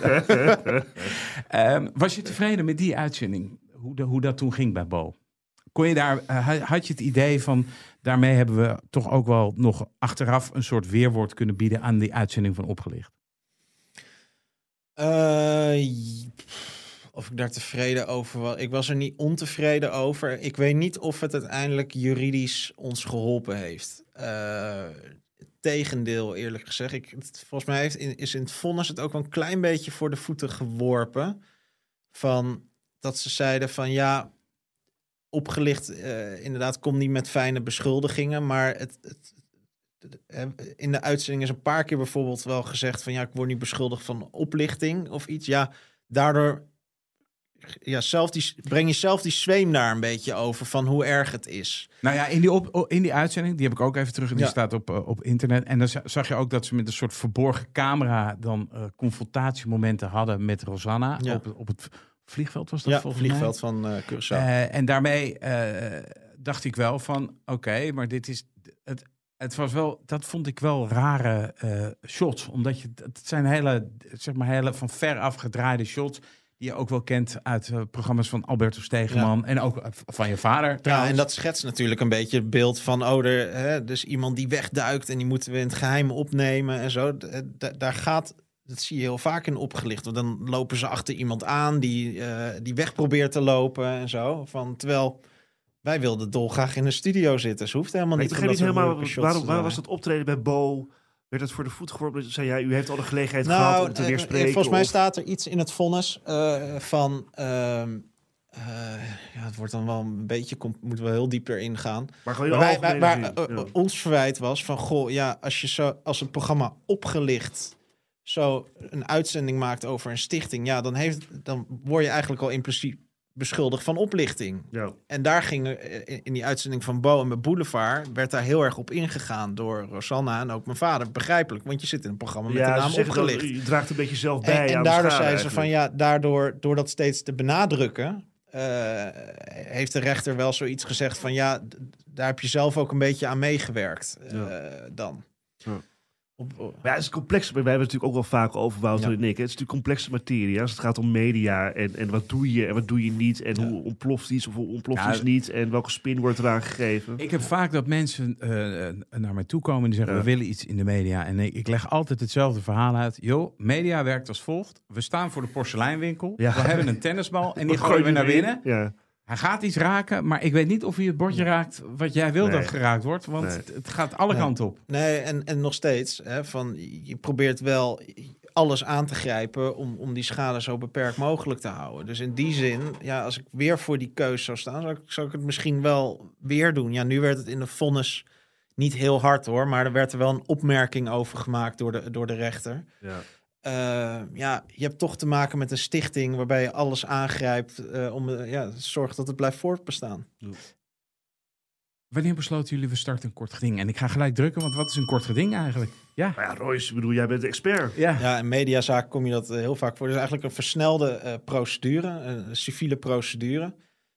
Was je tevreden met die uitzending? Hoe dat toen ging bij Bo? Kon je daar, had je het idee van, daarmee hebben we toch ook wel nog achteraf een soort weerwoord kunnen bieden aan die uitzending van Opgelicht? Of ik daar tevreden over was. Ik was er niet ontevreden over. Ik weet niet of het uiteindelijk juridisch ons geholpen heeft. Tegendeel, eerlijk gezegd. Volgens mij is in het vonnis het ook wel een klein beetje voor de voeten geworpen. Van dat ze zeiden van Opgelicht inderdaad komt niet met fijne beschuldigingen. Maar in de uitzending is een paar keer bijvoorbeeld wel gezegd van ik word niet beschuldigd van oplichting of iets. Ja, daardoor breng je zelf die zweem daar een beetje over van hoe erg het is. Nou ja, in die uitzending, die heb ik ook even terug, die staat op internet. En dan zag je ook dat ze met een soort verborgen camera dan confrontatiemomenten hadden met Rosanna op het vliegveld, was dat volgens mij? Ja, vliegveld van Curaçao. En daarmee dacht ik wel van, oké, maar dit is Dat vond ik wel rare shots. Omdat het zijn hele van ver afgedraaide shots die je ook wel kent uit programma's van Alberto Stegeman en ook van je vader. Ja, en dat schetst natuurlijk een beetje het beeld van dus iemand die wegduikt en die moeten we in het geheim opnemen en zo. Daar gaat, dat zie je heel vaak in opgelicht. Want dan lopen ze achter iemand aan die weg probeert te lopen en zo. Terwijl wij wilden dolgraag in de studio zitten. Ze hoeft helemaal niet. Waarom was dat optreden bij Bo? Werd het voor de voet geworpen? Zei jij, u heeft al de gelegenheid gehad om te weerspreken? Volgens mij staat er iets in het vonnis van... het wordt dan wel een beetje... Moeten we heel dieper ingaan. Maar ons verwijt was van... als het programma Opgelicht zo een uitzending maakt over een stichting... Ja, dan word je eigenlijk al in principe beschuldigd van oplichting. Ja. En daar ging in die uitzending van Bo en bij Boulevard... werd daar heel erg op ingegaan door Rosanna en ook mijn vader. Begrijpelijk, want je zit in een programma met de naam Opgelicht. Je draagt een beetje zelf bij. En daardoor zei ze van door dat steeds te benadrukken... heeft de rechter wel zoiets gezegd van... daar heb je zelf ook een beetje aan meegewerkt dan. Ja. Maar het is complex. We hebben het natuurlijk ook wel vaak over, Wouter en ik. Het is natuurlijk complexe materie. Als het gaat om media en wat doe je en wat doe je niet. En hoe ontploft iets of hoe ontploft iets niet. En welke spin wordt eraan gegeven. Ik heb vaak dat mensen naar mij toe komen en die zeggen... we willen iets in de media. En ik leg altijd hetzelfde verhaal uit. Media werkt als volgt. We staan voor de porseleinwinkel. Ja. We hebben een tennisbal en die gooien we naar binnen. Ja. Hij gaat iets raken, maar ik weet niet of hij het bordje raakt wat jij wil dat geraakt wordt. Want het gaat alle kanten op. Nee, en nog steeds. Je probeert wel alles aan te grijpen om die schade zo beperkt mogelijk te houden. Dus in die zin, als ik weer voor die keus zou staan, zou ik het misschien wel weer doen. Ja, nu werd het in de vonnis niet heel hard hoor, maar er werd er wel een opmerking over gemaakt door de rechter. Ja. Je hebt toch te maken met een stichting waarbij je alles aangrijpt om te zorgen dat het blijft voortbestaan. Ja. Wanneer besloten jullie we starten een kort geding? En ik ga gelijk drukken, want wat is een kort geding eigenlijk? Ja, Royce, ik bedoel, jij bent de expert. Ja, in mediazaak kom je dat heel vaak voor. Dus eigenlijk een versnelde procedure, een civiele procedure.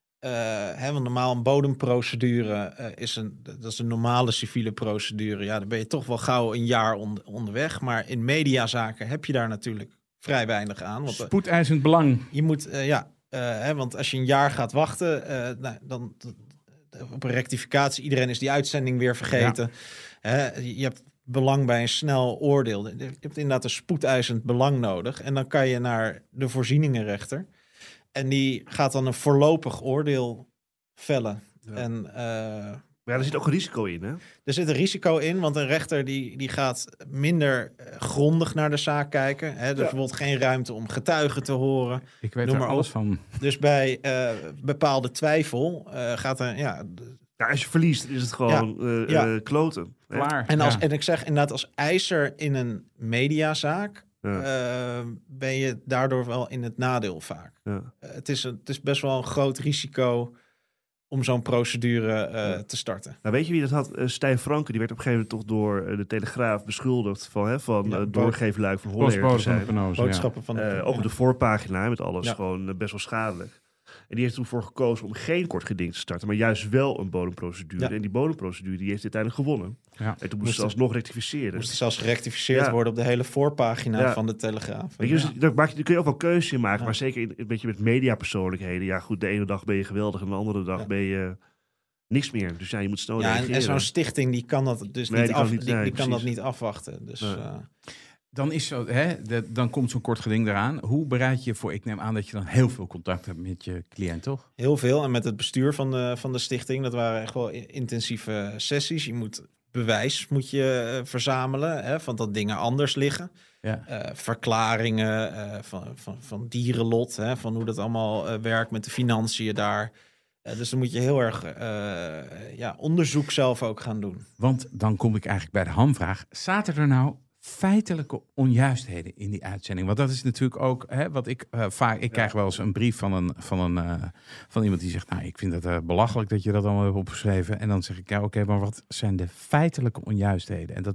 Want normaal een bodemprocedure dat is een normale civiele procedure. Ja, dan ben je toch wel gauw een jaar onderweg. Maar in mediazaken heb je daar natuurlijk vrij weinig aan. Want, spoedeisend belang. Je moet, want als je een jaar gaat wachten, dan op een rectificatie. Iedereen is die uitzending weer vergeten. Ja. Je hebt belang bij een snel oordeel. Je hebt inderdaad een spoedeisend belang nodig. En dan kan je naar de voorzieningenrechter. En die gaat dan een voorlopig oordeel vellen. Ja. En, maar er zit ook een risico in, hè? Er zit een risico in, want een rechter die gaat minder grondig naar de zaak kijken. Dus bijvoorbeeld geen ruimte om getuigen te horen. Ik weet er alles van. Dus bij bepaalde twijfel gaat er... Ja, als je verliest is het gewoon kloten. Klaar. En ik zeg inderdaad, als eiser in een mediazaak... ben je daardoor wel in het nadeel vaak. Ja. Het is best wel een groot risico om zo'n procedure te starten. Nou, weet je wie dat had? Stijn Franke, die werd op een gegeven moment toch door de Telegraaf beschuldigd van doorgeefluik van Hollander te zijn. Boodschappen van ook op de voorpagina met alles gewoon best wel schadelijk. En die heeft toen voor gekozen om geen kort geding te starten, maar juist wel een bodemprocedure. Ja. En die bodemprocedure die heeft uiteindelijk gewonnen. Ja. En toen moest ze alsnog rectificeren. Moest zelfs gerectificeerd worden op de hele voorpagina van de Telegraaf. Daar kun je ook wel keuzes in maken, maar zeker een beetje met mediapersoonlijkheden. Ja goed, de ene dag ben je geweldig en de andere dag ben je niks meer. Dus je moet snel reageren. En zo'n stichting die kan dat dus niet afwachten. Dus... Dan is dan komt zo'n kort geding eraan. Hoe bereid je voor? Ik neem aan dat je dan heel veel contact hebt met je cliënt, toch? Heel veel. En met het bestuur van de stichting. Dat waren echt wel intensieve sessies. Je moet bewijs verzamelen van dat dingen anders liggen. Ja. Verklaringen van dierenlot. Van hoe dat allemaal werkt met de financiën daar. Dus dan moet je heel erg onderzoek zelf ook gaan doen. Want dan kom ik eigenlijk bij de hamvraag. Zaten er nou feitelijke onjuistheden in die uitzending? Want dat is natuurlijk ook wat ik vaak... Ik krijg wel eens een brief van iemand die zegt... nou, ik vind het belachelijk dat je dat allemaal hebt opgeschreven. En dan zeg ik, oké, maar wat zijn de feitelijke onjuistheden? En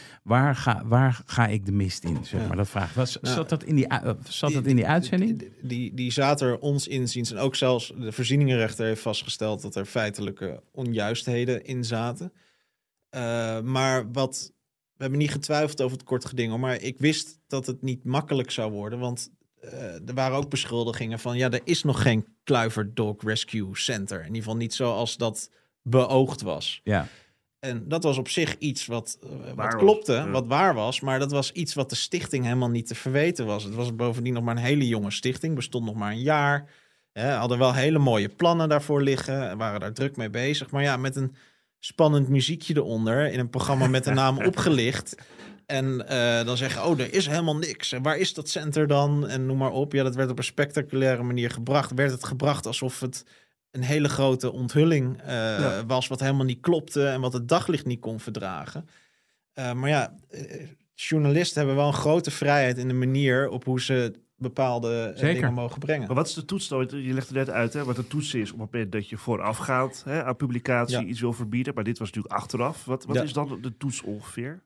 waar ga ik de mist in, zeg maar? Dat vraag. Zat dat in die uitzending? Die zaten er ons inziens. En ook zelfs de voorzieningenrechter heeft vastgesteld... dat er feitelijke onjuistheden in zaten. Maar we hebben niet getwijfeld over het kort geding, hoor, maar ik wist dat het niet makkelijk zou worden, want er waren ook beschuldigingen van, ja, er is nog geen Kluivert Dog Rescue Center. In ieder geval niet zoals dat beoogd was. Ja. En dat was op zich iets wat Waar klopte, was, ja. wat waar was. Maar dat was iets wat de stichting helemaal niet te verweten was. Het was bovendien nog maar een hele jonge stichting. Bestond nog maar een jaar. Hadden wel hele mooie plannen daarvoor liggen. Waren daar druk mee bezig. Maar ja, met een spannend muziekje eronder. In een programma met de naam Opgelicht. En dan zeggen, er is helemaal niks. En waar is dat center dan? En noem maar op. Ja, dat werd op een spectaculaire manier gebracht. Werd het gebracht alsof het een hele grote onthulling was, wat helemaal niet klopte en wat het daglicht niet kon verdragen. Maar ja, journalisten hebben wel een grote vrijheid in de manier op hoe ze bepaalde dingen mogen brengen. Maar wat is de toets dan? Je legt er net uit wat de toets is op het moment dat je voorafgaand aan publicatie iets wil verbieden. Maar dit was natuurlijk achteraf. Wat is dan de toets ongeveer?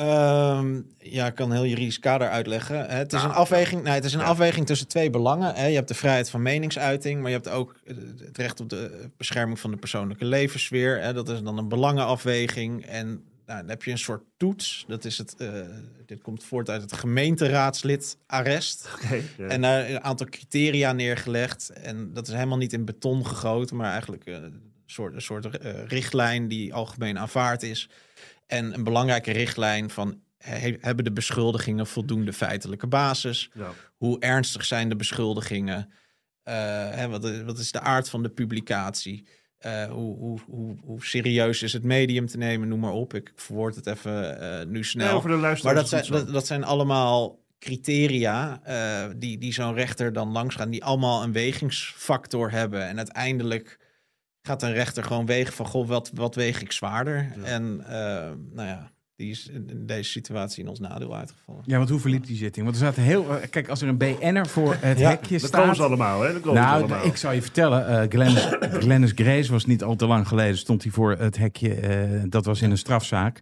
Ik kan een heel juridisch kader uitleggen. Het is een afweging. Nee, het is een afweging tussen twee belangen. Je hebt de vrijheid van meningsuiting, maar je hebt ook het recht op de bescherming van de persoonlijke levenssfeer. Dat is dan een belangenafweging. En dan heb je een soort toets. Dat is dit komt voort uit het gemeenteraadslid-arrest. En daar een aantal criteria neergelegd. En dat is helemaal niet in beton gegoten, maar eigenlijk een soort richtlijn die algemeen aanvaard is. En een belangrijke richtlijn van, hebben de beschuldigingen voldoende feitelijke basis? Ja. Hoe ernstig zijn de beschuldigingen? Wat is de aard van de publicatie? Hoe serieus is het medium te nemen? Noem maar op. Ik verwoord het even nu snel. Voor de luisteraars, maar dat zijn allemaal criteria die zo'n rechter dan langs gaan, die allemaal een wegingsfactor hebben. En uiteindelijk gaat een rechter gewoon wegen van, goh, wat weeg ik zwaarder? Ja. En die is in deze situatie in ons nadeel uitgevallen. Ja, want hoe verliep die zitting? Want er zaten kijk, als er een BN'er voor het hekje staat... Dat komen ze allemaal, hè? Ik zou je vertellen, Glennis Grace was niet al te lang geleden, stond hij voor het hekje, dat was in een strafzaak.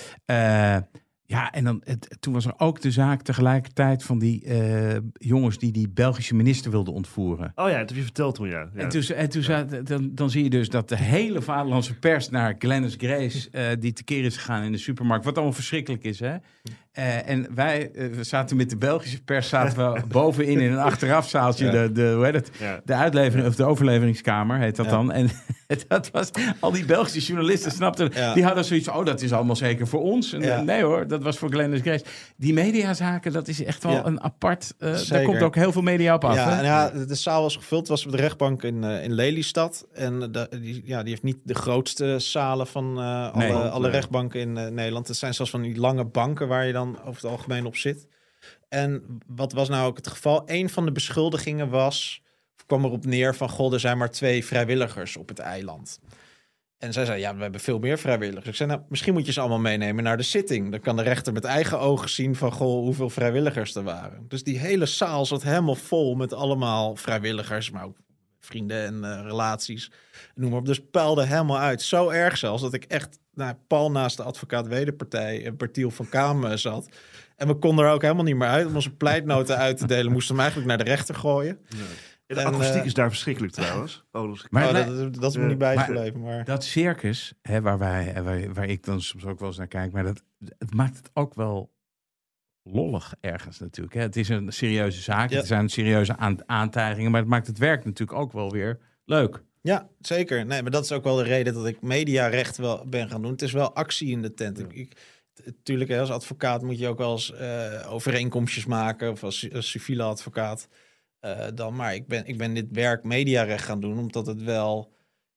En toen was er ook de zaak tegelijkertijd van die jongens die Belgische minister wilden ontvoeren. Oh ja, dat heb je verteld toen, ja. En dan zie je dus dat de hele vaderlandse pers naar Glennis Grace die tekeer is gegaan in de supermarkt. Wat allemaal verschrikkelijk is, hè? En wij zaten met de Belgische pers bovenin in een achterafzaaltje. De uitlevering of de overleveringskamer heet dat dan. En dat was al die Belgische journalisten snapten. Die hadden zoiets. Dat is allemaal zeker voor ons. En nee hoor, dat was voor Glennis Grace. Die mediazaken, dat is echt wel een apart. Daar komt ook heel veel media op af. De zaal was gevuld. Het was op de rechtbank in Lelystad. En die heeft niet de grootste zalen van alle rechtbanken in Nederland. Het zijn zelfs van die lange banken waar je dan over het algemeen op zit. En wat was nou ook het geval? Een van de beschuldigingen kwam erop neer van, er zijn maar 2 vrijwilligers op het eiland. En zij zei, we hebben veel meer vrijwilligers. Ik zei, misschien moet je ze allemaal meenemen naar de zitting. Dan kan de rechter met eigen ogen zien van, hoeveel vrijwilligers er waren. Dus die hele zaal zat helemaal vol met allemaal vrijwilligers, maar ook vrienden en relaties. Noem maar op. Dus peilde helemaal uit. Zo erg zelfs dat ik echt pal naast de advocaat wederpartij, Bertiel van Kaam, zat. En we konden er ook helemaal niet meer uit. Om onze pleitnoten uit te delen, moesten we hem eigenlijk naar de rechter gooien. Ja. En de akoestiek is daar verschrikkelijk trouwens. Dat is me niet bijgebleven. Maar dat circus, waar ik dan soms ook wel eens naar kijk, maar het maakt het ook wel lollig ergens natuurlijk. Hè? Het is een serieuze zaak, het zijn serieuze aantijgingen, maar het maakt het werk natuurlijk ook wel weer leuk. Ja, zeker. Nee, maar dat is ook wel de reden dat ik mediarecht wel ben gaan doen. Het is wel actie in de tent. Tuurlijk, als advocaat moet je ook wel eens overeenkomstjes maken, of als civiele advocaat. Maar ik ben dit werk mediarecht gaan doen, omdat het wel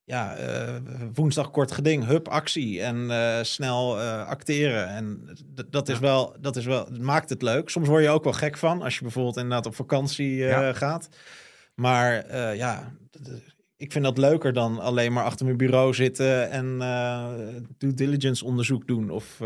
woensdag kort geding, hup, actie en snel acteren. En dat is wel, het maakt het leuk. Soms word je ook wel gek van, als je bijvoorbeeld inderdaad op vakantie gaat. Maar ik vind dat leuker dan alleen maar achter mijn bureau zitten en due diligence onderzoek doen of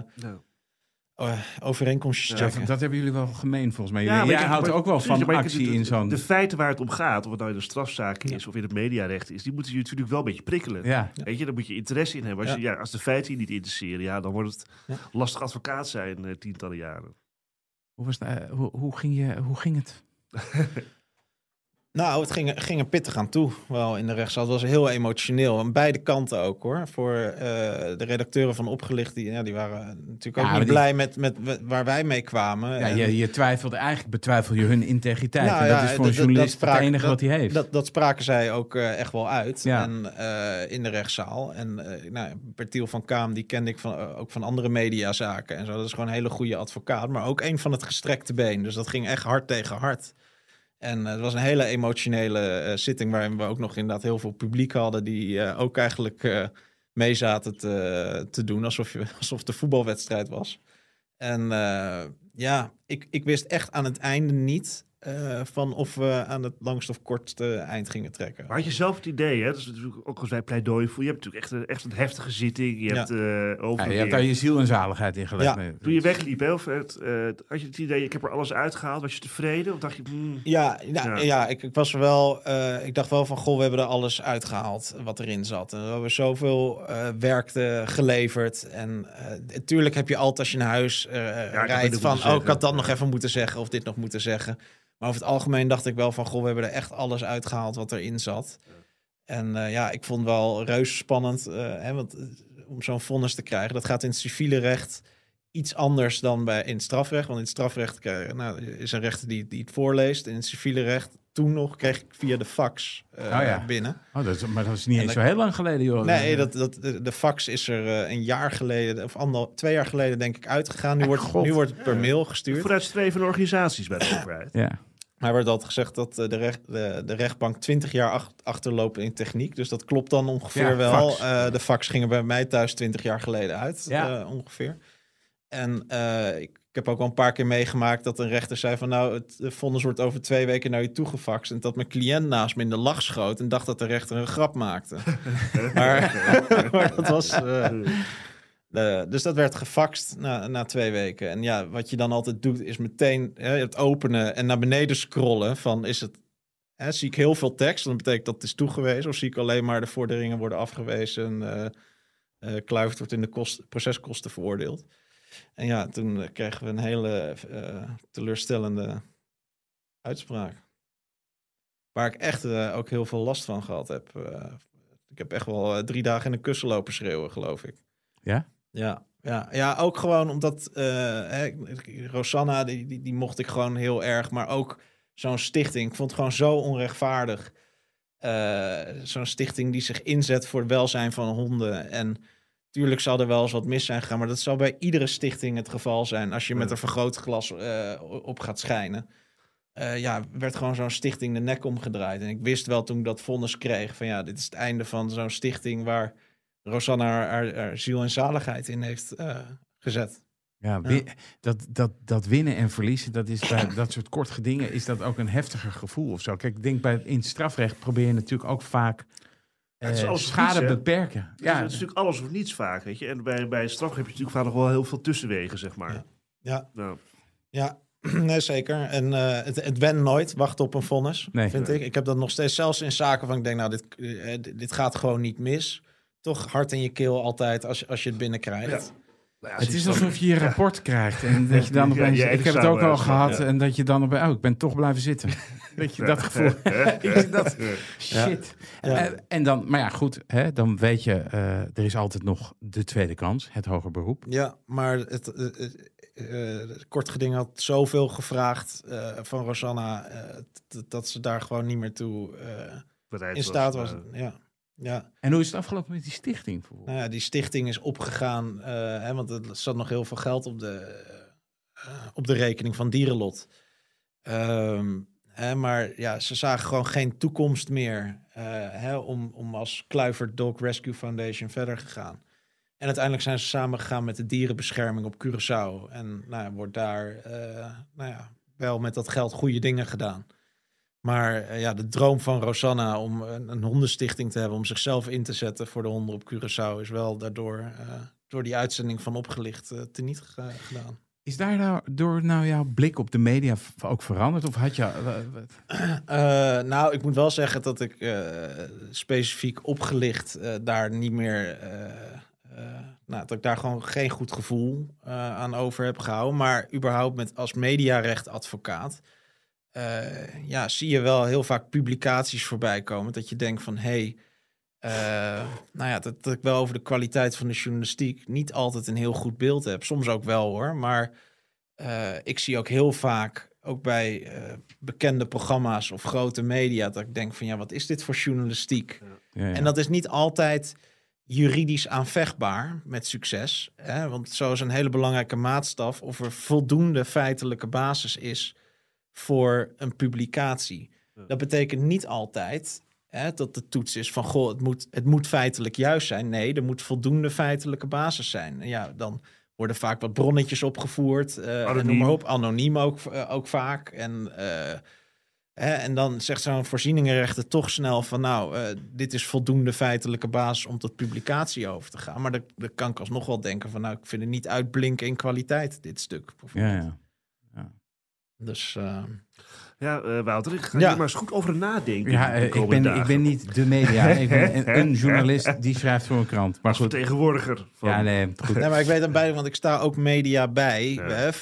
overeenkomstjes checken. Dat hebben jullie wel gemeen volgens mij. Jij houdt ook wel van actie in zo'n... De feiten waar het om gaat, of het nou in de strafzaak is of in het mediarecht is, die moeten je natuurlijk wel een beetje prikkelen. Ja. Weet je, daar moet je interesse in hebben. Als de feiten je niet interesseren, dan wordt het lastig advocaat zijn tientallen jaren. Hoe ging het? Nou, het ging er pittig aan toe, wel in de rechtszaal. Het was heel emotioneel. Aan beide kanten ook, hoor. Voor de redacteuren van Opgelicht, die waren natuurlijk ook niet blij met waar wij mee kwamen. Ja, je betwijfel je hun integriteit. Nou, en dat is voor een journalist het enige wat hij heeft. Dat spraken zij ook echt wel uit in de rechtszaal. En Bertiel van Kaam, die kende ik ook van andere mediazaken en zo. Dat is gewoon een hele goede advocaat, maar ook een van het gestrekte been. Dus dat ging echt hard tegen hard. En het was een hele emotionele zitting waarin we ook nog inderdaad heel veel publiek hadden die ook eigenlijk mee zaten te doen alsof het een voetbalwedstrijd was. En ik wist echt aan het einde niet van of we aan het langst of kortste eind gingen trekken. Maar had je zelf het idee, hè? Dat is natuurlijk ook als wij pleidooi voor. Je hebt natuurlijk echt een heftige zitting. Je hebt daar je ziel en zaligheid in gelegd. Ja. Toen je wegliep, had je het idee, ik heb er alles uitgehaald. Was je tevreden? Of dacht je... Ik was er wel... ik dacht wel van, goh, we hebben er alles uitgehaald wat erin zat. En we hebben zoveel werk geleverd. En natuurlijk heb je altijd als je naar huis rijdt van... ik had dat nog even moeten zeggen of dit nog moeten zeggen. Maar over het algemeen dacht ik wel van... goh, we hebben er echt alles uitgehaald wat erin zat. En ik vond het wel reuze spannend. Want om zo'n vonnis te krijgen... dat gaat in het civiele recht iets anders dan in het strafrecht. Want in het strafrecht is een rechter die het voorleest. In het civiele recht toen nog kreeg ik via de fax binnen. Maar dat is niet eens zo heel lang geleden, joh. Nee, de fax is er een jaar geleden... of 2 jaar geleden denk ik uitgegaan. Nu wordt het per mail gestuurd. Vooruitstrevende organisaties bij de overheid. Ja. Maar werd altijd gezegd dat de rechtbank 20 jaar achterloopt in techniek. Dus dat klopt dan ongeveer wel. De fax gingen bij mij thuis 20 jaar geleden uit, ongeveer. En ik heb ook al een paar keer meegemaakt dat een rechter zei van... het vonnis wordt over 2 weken naar je toegefaxt. En dat mijn cliënt naast me in de lach schoot en dacht dat de rechter een grap maakte. maar dat was... dus dat werd gefaxt na 2 weken. En ja, wat je dan altijd doet is meteen het openen en naar beneden scrollen. Van is het, zie ik heel veel tekst, dan betekent dat het is toegewezen. Of zie ik alleen maar de vorderingen worden afgewezen. Kluivert wordt in de proceskosten veroordeeld. En ja, toen kregen we een hele teleurstellende uitspraak. Waar ik echt ook heel veel last van gehad heb. Ik heb echt wel 3 dagen in een kussen lopen schreeuwen, geloof ik. Ja? Ja, ook gewoon omdat Rosanna, die mocht ik gewoon heel erg. Maar ook zo'n stichting. Ik vond het gewoon zo onrechtvaardig. Zo'n stichting die zich inzet voor het welzijn van honden. En tuurlijk zal er wel eens wat mis zijn gegaan. Maar dat zal bij iedere stichting het geval zijn. Als je met een vergrootglas op gaat schijnen. Werd gewoon zo'n stichting de nek omgedraaid. En ik wist wel toen ik dat vonnis kreeg. Van dit is het einde van zo'n stichting waar Rosanna haar ziel en zaligheid in heeft gezet. Dat winnen en verliezen, dat is bij dat soort kort gedingen, is dat ook een heftiger gevoel of zo. Kijk, ik denk in het strafrecht probeer je natuurlijk ook vaak schade beperken. Het is natuurlijk alles of niets vaak, weet je. En bij strafrecht heb je natuurlijk vaak nog wel heel veel tussenwegen, zeg maar. Ja. Nee, zeker. En het went nooit wachten op een vonnis, vind ik. Ik heb dat nog steeds, zelfs in zaken van ik denk, dit gaat gewoon niet mis. Toch hard in je keel altijd als je het binnenkrijgt. Ja. Het is alsof je rapport krijt en dat je dan opeens... ik heb het ook al gehad en dat je dan opeens... ik ben toch blijven zitten. Weet je, dat gevoel. Shit. Ja. En dan, maar ja, goed, dan weet je, er is altijd nog de tweede kans, het hoger beroep. Ja, maar het kort geding had zoveel gevraagd van Rosanna dat ze daar gewoon niet meer toe in staat was. Ja. En hoe is het afgelopen met die stichting? Die stichting is opgegaan, want er zat nog heel veel geld op de rekening van Dierenlot. Maar ze zagen gewoon geen toekomst meer om als Kluivert Dog Rescue Foundation verder gegaan. En uiteindelijk zijn ze samengegaan met de dierenbescherming op Curaçao. En wordt daar wel met dat geld goede dingen gedaan. Maar de droom van Rosanna om een hondenstichting te hebben, om zichzelf in te zetten voor de honden op Curaçao, is wel daardoor door die uitzending van Opgelicht teniet gedaan. Is daardoor jouw blik op de media ook veranderd? Of had je... ik moet wel zeggen dat ik specifiek Opgelicht daar niet meer... dat ik daar gewoon geen goed gevoel aan over heb gehouden. Maar überhaupt als mediarechtadvocaat... zie je wel heel vaak publicaties voorbij komen. Dat je denkt van, dat ik wel over de kwaliteit van de journalistiek niet altijd een heel goed beeld heb. Soms ook wel hoor, maar ik zie ook heel vaak, ook bij bekende programma's of grote media, dat ik denk van, wat is dit voor journalistiek? Ja. En dat is niet altijd juridisch aanvechtbaar met succes. Hè? Want zo is een hele belangrijke maatstaf of er voldoende feitelijke basis is voor een publicatie. Ja. Dat betekent niet altijd dat de toets is van, het moet feitelijk juist zijn. Nee, er moet voldoende feitelijke basis zijn. En dan worden vaak wat bronnetjes opgevoerd. En noem maar op, anoniem ook vaak. En dan zegt zo'n voorzieningenrechter toch snel van, dit is voldoende feitelijke basis om tot publicatie over te gaan. Maar dan kan ik alsnog wel denken van, ik vind het niet uitblinken in kwaliteit, dit stuk. Ja. Dus... Wouter, ik ga hier maar eens goed over nadenken. Ja, ik ben niet de media. Ik ben een journalist die schrijft voor een krant. Maar goed. Vertegenwoordiger van... Ja, nee, goed. Nee, maar ik weet dan bij, want ik sta ook media bij.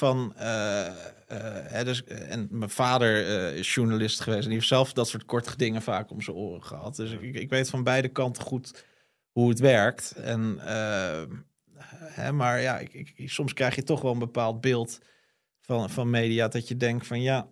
En mijn vader is journalist geweest. En die heeft zelf dat soort korte dingen vaak om zijn oren gehad. Dus ik weet van beide kanten goed hoe het werkt. En, soms krijg je toch wel een bepaald beeld van media. Dat je denkt van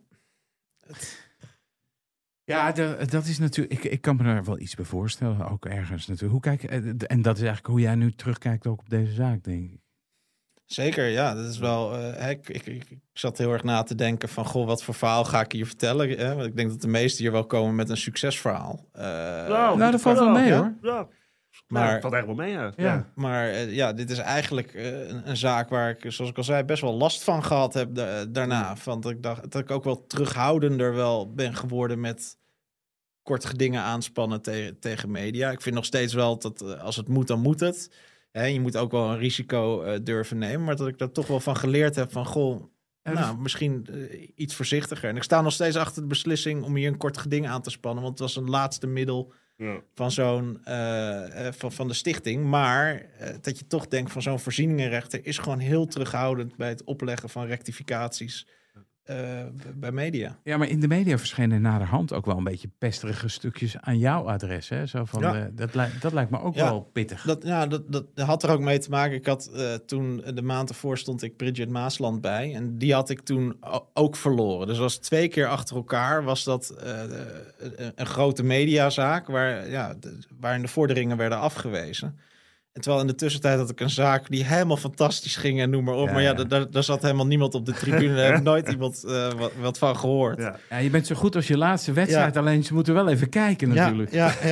dat is natuurlijk... Ik kan me daar wel iets bij voorstellen, ook ergens natuurlijk. En dat is eigenlijk hoe jij nu terugkijkt ook op deze zaak, denk ik. Zeker, ja. Dat is wel... Ik zat heel erg na te denken van, wat voor verhaal ga ik hier vertellen? Want ik denk dat de meesten hier wel komen met een succesverhaal. Dat valt wel mee, hoor. Ja. Maar dat valt eigenlijk wel mee, ja. Maar dit is eigenlijk een zaak waar ik, zoals ik al zei, best wel last van gehad heb daarna. Want ik dacht dat ik ook wel terughoudender wel ben geworden met kort gedingen aanspannen tegen media. Ik vind nog steeds wel dat als het moet, dan moet het. Je moet ook wel een risico durven nemen. Maar dat ik daar toch wel van geleerd heb van, misschien iets voorzichtiger. En ik sta nog steeds achter de beslissing om hier een kort geding aan te spannen. Want het was een laatste middel van zo'n van de stichting. Maar dat je toch denkt van zo'n voorzieningenrechter is gewoon heel terughoudend bij het opleggen van rectificaties bij media. Ja, maar in de media verschenen naderhand ook wel een beetje pesterige stukjes aan jouw adres. Hè? Zo van, dat lijkt me ook wel pittig. Dat had er ook mee te maken. Ik had toen de maand ervoor stond ik Bridget Maasland bij. En die had ik toen ook verloren. Dus was 2 keer achter elkaar was dat een grote mediazaak waarin de vorderingen werden afgewezen. En terwijl in de tussentijd had ik een zaak die helemaal fantastisch ging en noem maar op. Daar zat helemaal niemand op de tribune. Daar heeft nooit iemand wat van gehoord. Ja, je bent zo goed als je laatste wedstrijd. Alleen ze moeten wel even kijken natuurlijk.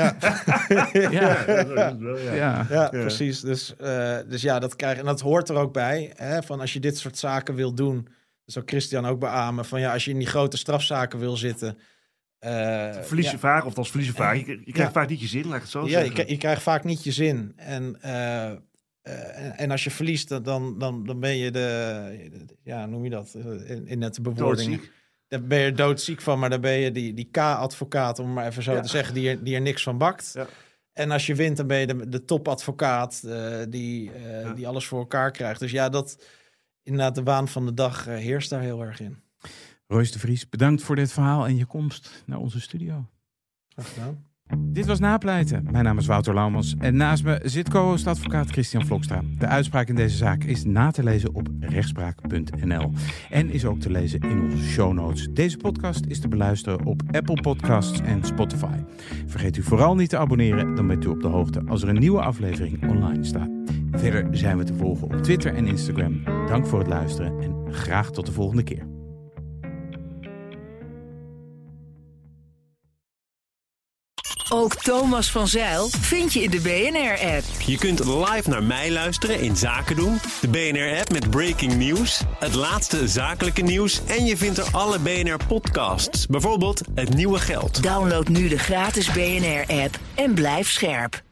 Ja, precies. Dus dat krijg je. En dat hoort er ook bij. Hè, van als je dit soort zaken wil doen. Dat zou Christian ook beamen. Van als je in die grote strafzaken wil zitten. Verlies je vaak, of als verlies je vaak. Je krijgt vaak niet je zin, laat ik het zo zeggen. Je krijgt vaak niet je zin. En als je verliest, dan ben je noem je dat? In net bewoordingen. Daar ben je doodziek van, maar dan ben je die K-advocaat, om maar even zo te zeggen, die er niks van bakt. Ja. En als je wint, dan ben je de topadvocaat die alles voor elkaar krijgt. Dus dat inderdaad, de waan van de dag heerst daar heel erg in. Royce de Vries, bedankt voor dit verhaal en je komst naar onze studio. Graag gedaan. Dit was Napleiten. Mijn naam is Wouter Laumans en naast me zit co-host advocaat Christian Vlokstra. De uitspraak in deze zaak is na te lezen op rechtspraak.nl en is ook te lezen in onze show notes. Deze podcast is te beluisteren op Apple Podcasts en Spotify. Vergeet u vooral niet te abonneren, dan bent u op de hoogte als er een nieuwe aflevering online staat. Verder zijn we te volgen op Twitter en Instagram. Dank voor het luisteren en graag tot de volgende keer. Ook Thomas van Zijl vind je in de BNR-app. Je kunt live naar mij luisteren in Zaken doen, de BNR-app met breaking news, het laatste zakelijke nieuws en je vindt er alle BNR-podcasts, bijvoorbeeld Het Nieuwe Geld. Download nu de gratis BNR-app en blijf scherp.